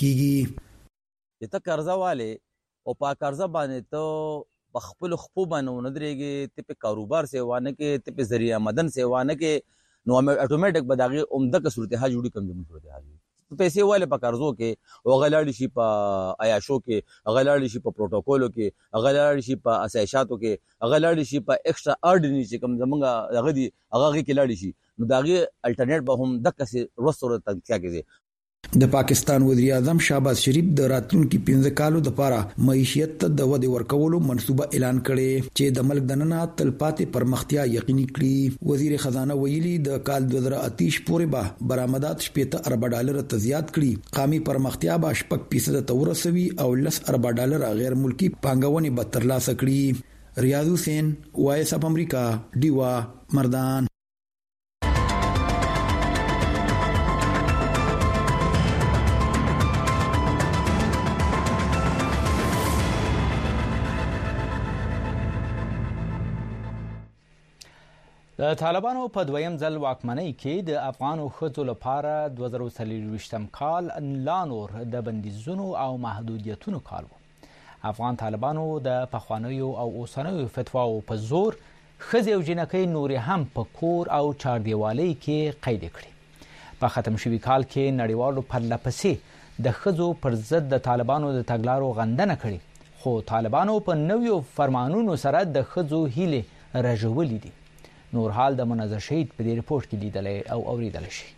کیږي. ته قرضه والے او په قرضه باندې ته بخپل خپو باندې ندرېږي، ته په کاروبار سیوانه کې ته په ذریعہ آمدن سیوانه کې نو اتوماتیک بداغي عمده کا صورتحال جوړی کم جمع صورتحال پیسې والے په قرضو کې او غلاړي شي په عیاشو کې، غلاړي شي په پروتوکولو کې، غلاړي شي په اساساتو کې، غلاړي شي په ایکسترا آرډینری چې کوم زمونږ هغه دي هغه کې لاړي شي. نو داغي الټرنیټ به هم دغه سي رسوره تنګیا کوي. د پاکستان وزیر اعظم شهباز شریف د راتلونکي پنځه کالو لپاره معیشت ته د ودې ورکولو منصوبه اعلان کړي چې د ملک دننه تلپاتې پرمختیا یقیني کړي. وزیر خزانه ویلي د کال دوه زره اته پورې به برآمدات شپږ ارب ډالر ته زیات کړي، قومي پرمختیا به شپږ فیصد ته ورسوي او لس ارب ډالر غیر ملکی پانګونې به ترلاسه کړي. ریاض حسین، وایس اف امریکا، ډیوا، مردان. د طالبانو په دویم ځل واکمنۍ کې د افغانو ښځو لپاره دوه زره څلوېښتم کال لا نور د بندیزونو او محدودیتونو کال و. افغان طالبانو د پخوانیو او اوسنیو فتواو په زور ښځې او جنکۍ نورې هم په کور او چاردیوالۍ کې قید کړي. په ختم شوي کال کې نړیوالو پرله پسې د ښځو پر ضد د طالبانو د تګلارو غندنه کړې، خو طالبانو په نویو فرمانونو سره د ښځو هیلې رژولې دي. نور حال د منظر شهید په دې رپورت کې لیدلی او اوریدلی شي.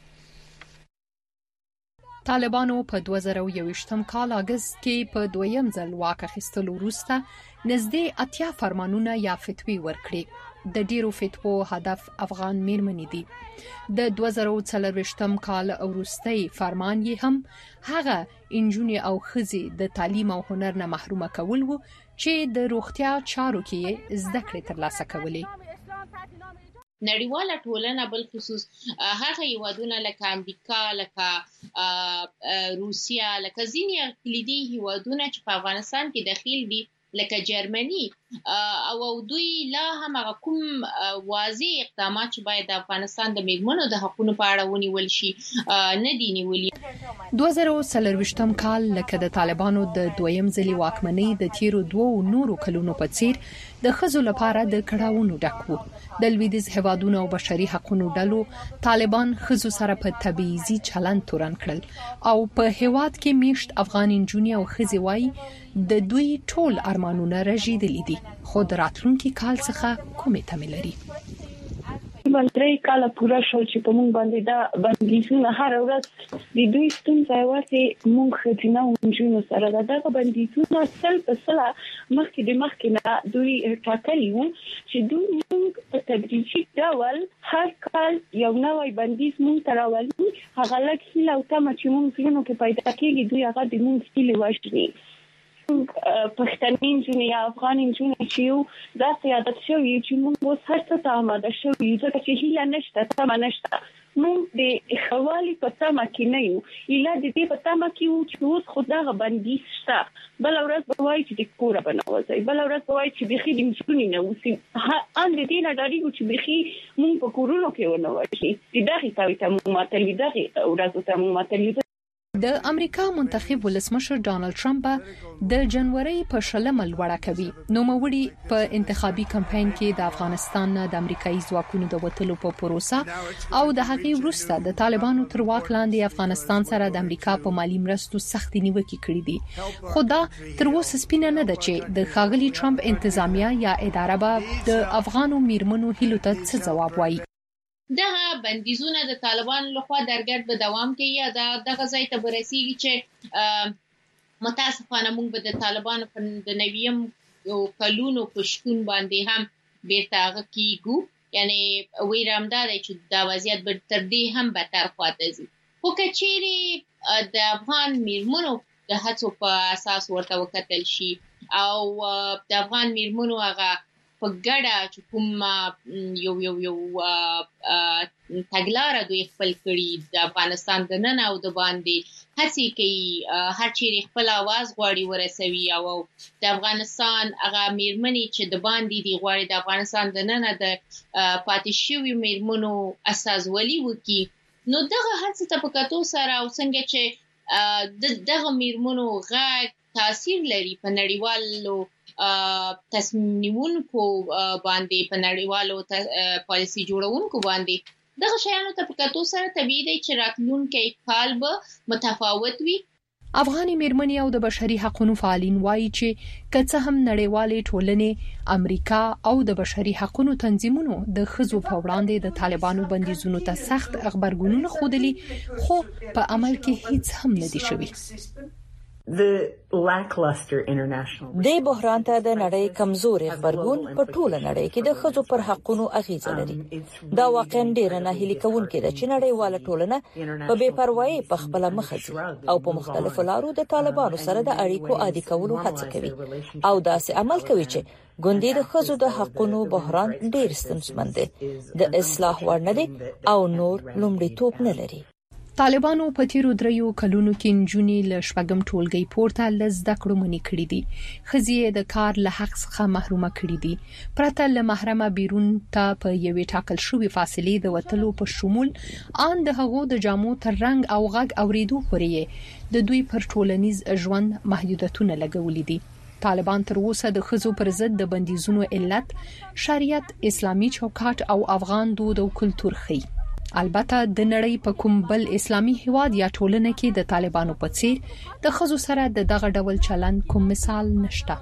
طالبانو په دوه زره یوویشتم کال اګست کې په دویم ځل واک اخیستلو وروسته نږدې اتیا فرمانونه یا فتوی ورکړي. د ډیرو فتوو هدف افغان میرمنې دي. د دوه زره څلوېښتم کال وروستی فرمان یې هم هغه انجونې او ښځې د تعلیم او هنر نه محرومه کول و چې د روغتیا چارو کې زده کړې ترلاسه کولې. نړیواله ټولنه بل خصوص هغه هیوادونه لکه امریکا، لکه روسیا، لکه ځینې کلیدي هیوادونه چې په افغانستان کې داخل دي لکه جرمني او دوی لا هم هغه کوم واضح اقدامات چې باید د افغانستان د میرمنو د حقوقو په اړه ونیول شي نه دي نیولي. دوه زره څلوېښتم کال لکه د طالبانو د دویم ځلي واکمنۍ د تیرو دوو نورو کلونو په څیر د ښځو لپاره د کړهونو ډک و. د لویدیځ هیوادونو او بشري حقوقو ډلو طالبان ښځو سره په تبعیضي چلند تورن کړل او په هیواد کې میشت افغان نجونې او ښځې وایي د دوی ټول ارمانونه رژیدلي دي خو د راتلونکي کال څخه کومې تمې لري. درې کاله پوره شو چې په مونږ باندې دا بندیزونه هر ورځ د دوی ستونزه یوازې مونږ ښځینه نجونو سره ده. دغه بندیزونه سل په سله مخکې د مخکې نه دوی ټاکلي وو چې دوی مونږ په تدریجي ډول هر کال یو نوی بندیز مونږ ته راولي. هغه لږ هیله او تمه چې مونږ زړونو کې پیدا کېږي دوی هغه د مونږ هیلې وژني. پښتني نجونې یا افغان نجونې چې یو داسې عادت شوي چې موږ اوس هر څه ته آماده شوي یو ځکه چې هیله نشته تمه نشته. موږ د ښوالي په تمه کې نه یو، هیله د دې په تمه کې یو چې اوس خو دغه بندیز شته. بله ورځ به وایي چې د کوره به نه وځئ، بله ورځ به وایي چې بیخي د نجونې نه اوسي. ان د دې نه ډارېږو چې بیخي موږ په کورونو کې ونه وژني. د دغې تاوې ته موږ ماتل وي، دغې ورځو ته موږ ماتل وي. د امریکا منتخب ولسمشر ډانلډ ټرمپ د جنوري په شلمه لوړه کوي. نوموړي په انتخابي کمپاین کې د افغانستان نه د امریکایي ځواکونو د وټلو په پروسه او د هغې وروسته د طالبانو تر واک لاندې افغانستان سره د امریکا په مالی مرستو سخت نیوکې کړې دي. خو دا تر اوسه سپینه نه ده چې د ښاغلي ټرمپ انتظامیه یا اداره به د افغانو میرمنو هیلو ته څه ځواب وایي. دغه بندیزونه د طالبانو لخوا درګرد به دوام کوي یا دغه ځای ته برسیږي چې متاسفانه موږ به د طالبانو په د نویم کلونو په شتون باندې هم بیرته هغه کیږو. یعنی ویره همدا دی چې دا وضعیت به تر دې هم بدتر خواته ځي. خو که چیرې د افغان میرمنو د هڅو په اساس ورته وکتل شي او د افغان میرمنو هغه په ګډه چې کوم یو یو یو تګلاره دوی خپل کړي د افغانستان د نن او د باندې هڅې کوي هر چیرې خپل आवाज غواړي ورسوي او د افغانستان هغه میرمنې چې د باندې دی غواړي د افغانستان د نن د پاتې شوي میرمنو اساسولي وکي. نو دغه هڅه ته په کتو سره او څنګه چې دغه میرمنو غږ تاثیر لري په نړیوالو تصمیم نیونکو باندې په نړیوالو پالیسي جوړونکو باندې دغه شیانو ته په کتو سره طبیعي دی چې راتلونکی کال به متفاوت وي. افغاني میرمنې او د بشري حقوقو فعالین وایي چې که څه هم نړیوالې ټولنې امریکا او د بشري حقوقو تنظیمونو د ښځو په وړاندې د طالبانو بندیزونو ته سخت خبرګونونه ښودلي خو په عمل کې هیڅ هم نه دي شوي. د بحران ته د نړۍ کمزوري خبرګون په ټوله نړۍ کې د ښځو پر حقوقو اغیزه لري. دا واقعا ډیره نه هلي کوونکې ده چې نړیواله ټولنه په بے پروايي په خپل مخځي او په مختلفو لارو د طالبانو سره د اړیکو عادي کولو هڅه کوي او داسې عمل کوي چې ګوندې د ښځو د حقوقو بحران ډیر ستونزمن دی، د اصلاح وړ نه دی او نور لومړیتوب نه لري. طالبانو په تیرو دریو کلونو کې نجونې له شپږم ټولګي پورته له زده کړو منې کړې دي. ښځې د کار له حق څخه محرومه کړې دي. پرته له محرمه بیرون ته په یوې ټاکل شوې فاصلې د وتلو په شمول ان د هغو د جامو تر رنګ او غږ اوریدو پورې د دوی پر ټولنیز ژوند محدودیتونه لګولې دي. طالبان تر اوسه د ښځو پر ضد د بندیزونو علت شریعت، اسلامي چوکاټ او افغان دود او کلتور ښيي. البته د نړۍ په کوم بل اسلامي هیواد یا ټولنه کې د طالبانو په څیر د ښځو سره د دغه ډول چلند کوم مثال نشته.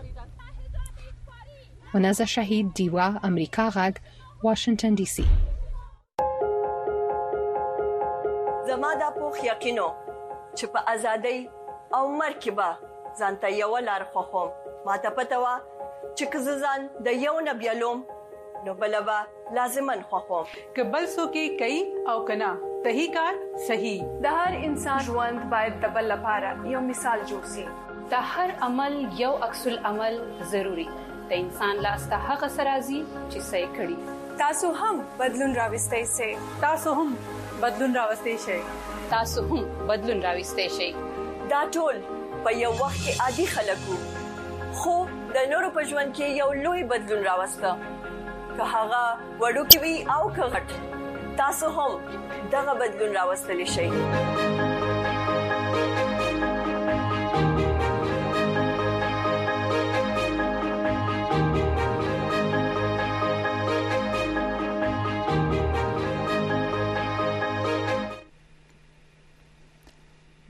منازه شهید، دیوا، امریکا غږ، واشنگټن ډي سي. زما د پوخ یقینو چې په ازادۍ او مرکبه ځانته یو لار خوخم. ما ته پته و چې کززان د یو نبیلوم نو بلبا لازمن خوخم که بل سوکي کوي او کنا صحیح کار صحیح. د هر انسان ژوند باید د بل لپاره یو مثال جوړ شي. د هر عمل یو عکس العمل ضروری. د انسان لاس ته هغه سرازي چې صحیح کړي. تاسو هم بدلون راوستئ شئ. تاسو هم بدلون راوستئ شئ. تاسو هم بدلون راوستئ شئ. دا ټول په یو وخت کې عادي خلکو خو د نورو په ژوند کې یو لوی بدلون راوسته. که هغه وړو کې وي او که غټ، تاسو هم دغه بدلون راوستلی شئ.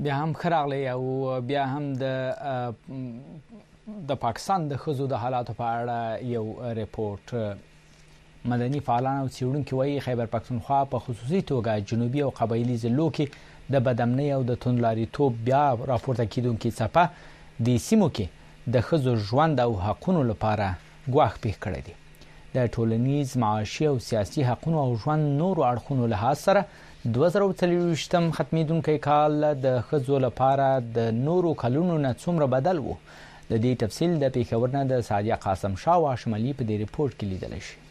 بیا هم خراغلی او بیا هم د د پاکستان د خزو د حالاتو په اړه یو ریپورت. مدني فعالان او څېړونکي وایي خیبر پښتونخوا په خصوصي توګه جنوبي او قبایلي ضلعو کې د بدامنۍ او د توندلاریتوب بیا راپورته کیدونکي څپه د سیمو کې د ښځو ژوند او حقونو لپاره ګواښ پېښ کړی دی. د ټولنیز، معاشي او سیاسي حقونو او ژوند نورو اړخونو لحاظ سره دوه زره څلوېښتم ختمېدونکی کال د ښځو لپاره د نورو کلونو نه څومره بدل و. د دې تفصیل د پېښور نه د سعدیه قاسم شاه او هاشم علي په دې ریپورت کې لیدلی شي.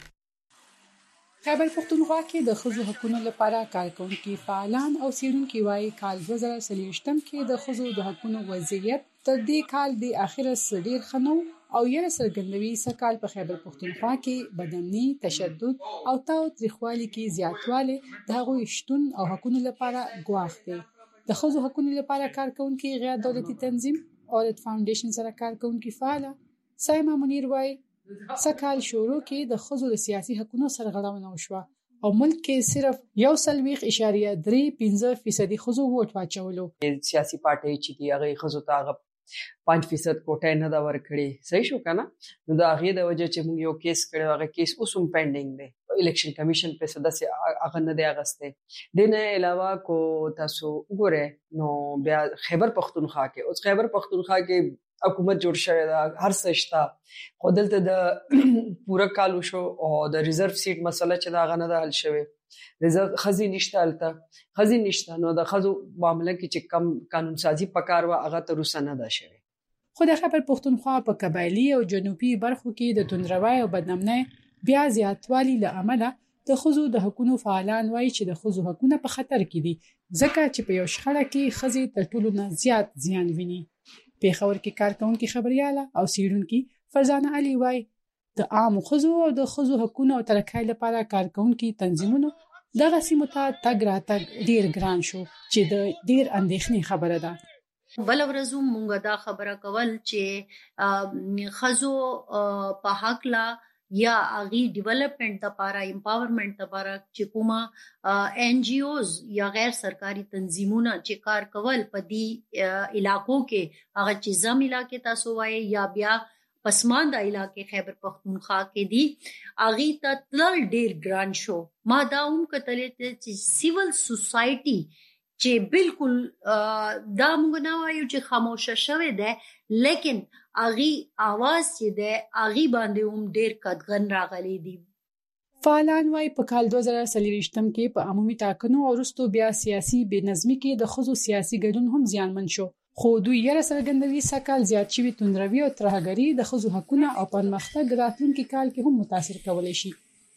خیبر پښتونخوا کې د ښځو حقونو لپاره کارکونکي فعالان او څېړونکي وایي کال دوه زره څلوېښتم کې د ښځو د حقونو وضعیت تر دې کال د اخره ډېر ښه نه او یره څرګندوي سکهال په خیبر پښتونخوا کې بدامني، تشدد او تاوتریخوالي کې زیاتوالی د هغوی شتون او حقونو لپاره ګواښ دی. د ښځو حقونو لپاره کارکونکي غیر دولتي تنظیم اورت فاونډیشن سره کارکونکي فعاله سایما منیر وایي سکهال شروع کې د ښځو د سیاسي حقونو سرغړونه وشوه او ملک کې صرف یو سلويخ اشاریه درې پنځه فیصدي ښځو ووټ واچولو. سیاسي پارټي چې دی هغه ښځو ته پنځه فیصد کوټه نه دا ورکړي صحیح شو کنه. نو دا هغه د وجه چې موږ یو کیس کړو هغه کیس اوس هم پینډینګ دی. الیکشن کمیشن په صدا سي هغه نه دی اغسته. دنه علاوه کو تاسو وګوره نو بیا خیبر پښتونخوا کې اوس خیبر پښتونخوا کې حکومت جوړ شوی دا هر څه شته خو دلته د پوره کالو شو او د ریزرو سیټ مسله چې دا غنه د حل شوی ریزرو خزي نشته الته خزي نشته نو د خزو معاملې کې چې کم قانون سازي پکار و هغه تر اوسه نه ده شوی. خو د خیبر پښتونخوا په قبایلی او جنوبي برخو کې د توندروي او بدنامۍ بیا زیاتوالی له امله د خزو د حقوقو فعالان وایي چې د خزو حقوقونه په خطر کې دي ځکه چې په یو شخړه کې خزي تر ټولو نه زیات زیان ویني. پیښور کې کارکونکي خبرياله او سیډونکي فرزانه علي وایي د عام خزو او د خزو حقوقو او ترکای لپاره کارکونکي تنظیمونو دغه سیمه ته تګ راتګ ډیر ګران شو چې د ډیر اندېښنې خبره ده. بل ورځو مونږ دا خبره کول چې خزو په حق لا یا اغي ډیولپمنٹ لپاره امپاورمنٹ لپاره چې کومه ان جی اوز یا غیر سرکاري تنظیمونه چې کار کول په دې علاقو کې هغه چې زم علاقې تاسو وایي یا بیا پسمانده علاقې خیبر پختونخوا کې دي اغي ته تل ډیر ګران شو. ما دا هم کتلې چې سیول سوسایټي چې بالکل دا موږ نه وایو چې خاموشه شوه ده لیکن اغي आवाज چې ده اغي باندې هم ډیر قدغن راغلي دي. فعالان وايي په کال دوه زره څلوېښتم کې په عمومي ټاکنو او وروسته بیا سیاسي بېنظمي کې د خزو سیاسي ګډون هم زیانمن شو خو دوی یې څرګندوي سکهال زیات شوی توندروي او ترهګري د خزو حقوقونه او پرمختګ راتلونکي کال کې هم متاثر کولای شي.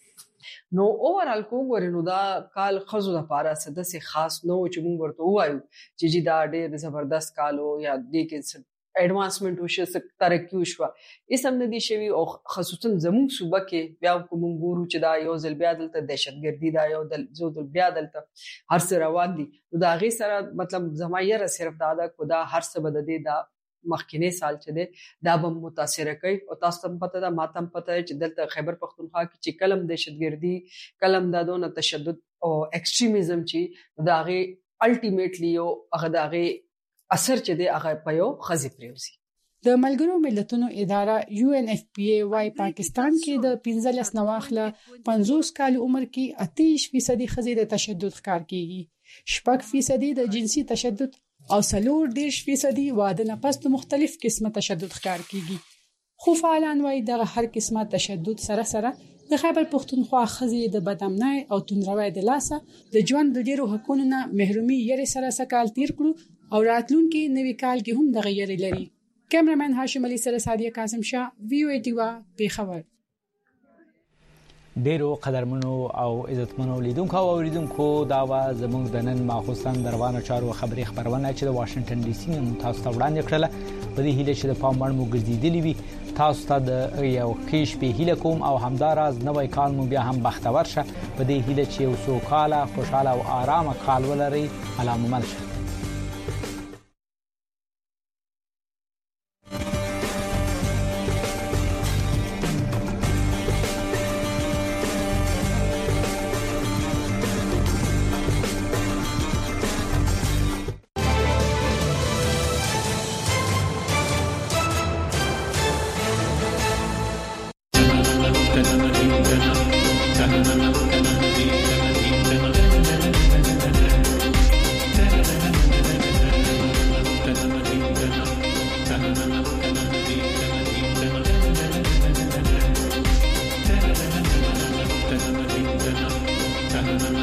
نو اوورال کو ورنو دا کال خزو د پاره سده سي خاص نو چې موږ ورته وایو چې دا ډېر زبردست کالو یا دې کې اډوانسمنت وشو ترقی وشو اسم نه دي شوی او خصوصا زموږ صوبه کې بیا کوم ګورو چې دا یو ځل بیا دلته دهشتګردي دا یو دل زو دل بیا دلته هر څه روان دي دا غي سره مطلب زمایره صرف دا دا خدا هر څه بد دي دا مخکینه سال چې ده دا به متاثر کوي او تاسو ته پته ده ماتم پته چې دلته خیبر پختونخوا کې چې کلم دهشتګردي کلم دا دونه تشدد او ایکستریمیزم چې دا غي الټیمیټلی او هغه دا غي اثر چې دی هغه په یو خزي پریوزي. د ملګرو ملتونو اداره یو ان اف پی ای وايي پاکستان کې د پنځلس نواخله پنځوس کال عمر کې اتیا فیصد خزي د تشدد ښکار کیږي شپږ فیصد د جنسي تشدد او څلور دیرش فیصد واده نه پس مختلف قسمه تشدد ښکار کیږي. خو فعالان وايي دغه هر قسمه تشدد سره سره د خیبر پختونخوا خزي د بدامنۍ او توندروي د لاسه د ژوند د ډیرو حقوقو نه محرومي یې سره سکهال تیر کړو او راتلونکي نوي کال کې هم د غیر لري. کیمرامن هاشم علي سره سعدیه قاسم شاه وی او ای ټی وا پیښور. ډیرو قدرمنو او عزتمنو لیدونکو او اوریدونکو دا و زموږ د نن ماخوستن دروانه چارو خبري خبرونه چې د واشنگټن ډي سي نه تاسو ته وړاندې کړل په دې هیله چې د پام وړ مو ګرځېدلی وي تاسو ته د یو خیش په هیله کوم او همداراز نوې کال مو بیا هم بختور شه په دې هیله چې یو سوکاله خوشاله او آرامه کال ولري علامه منشه.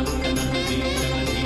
کنه ندی کنه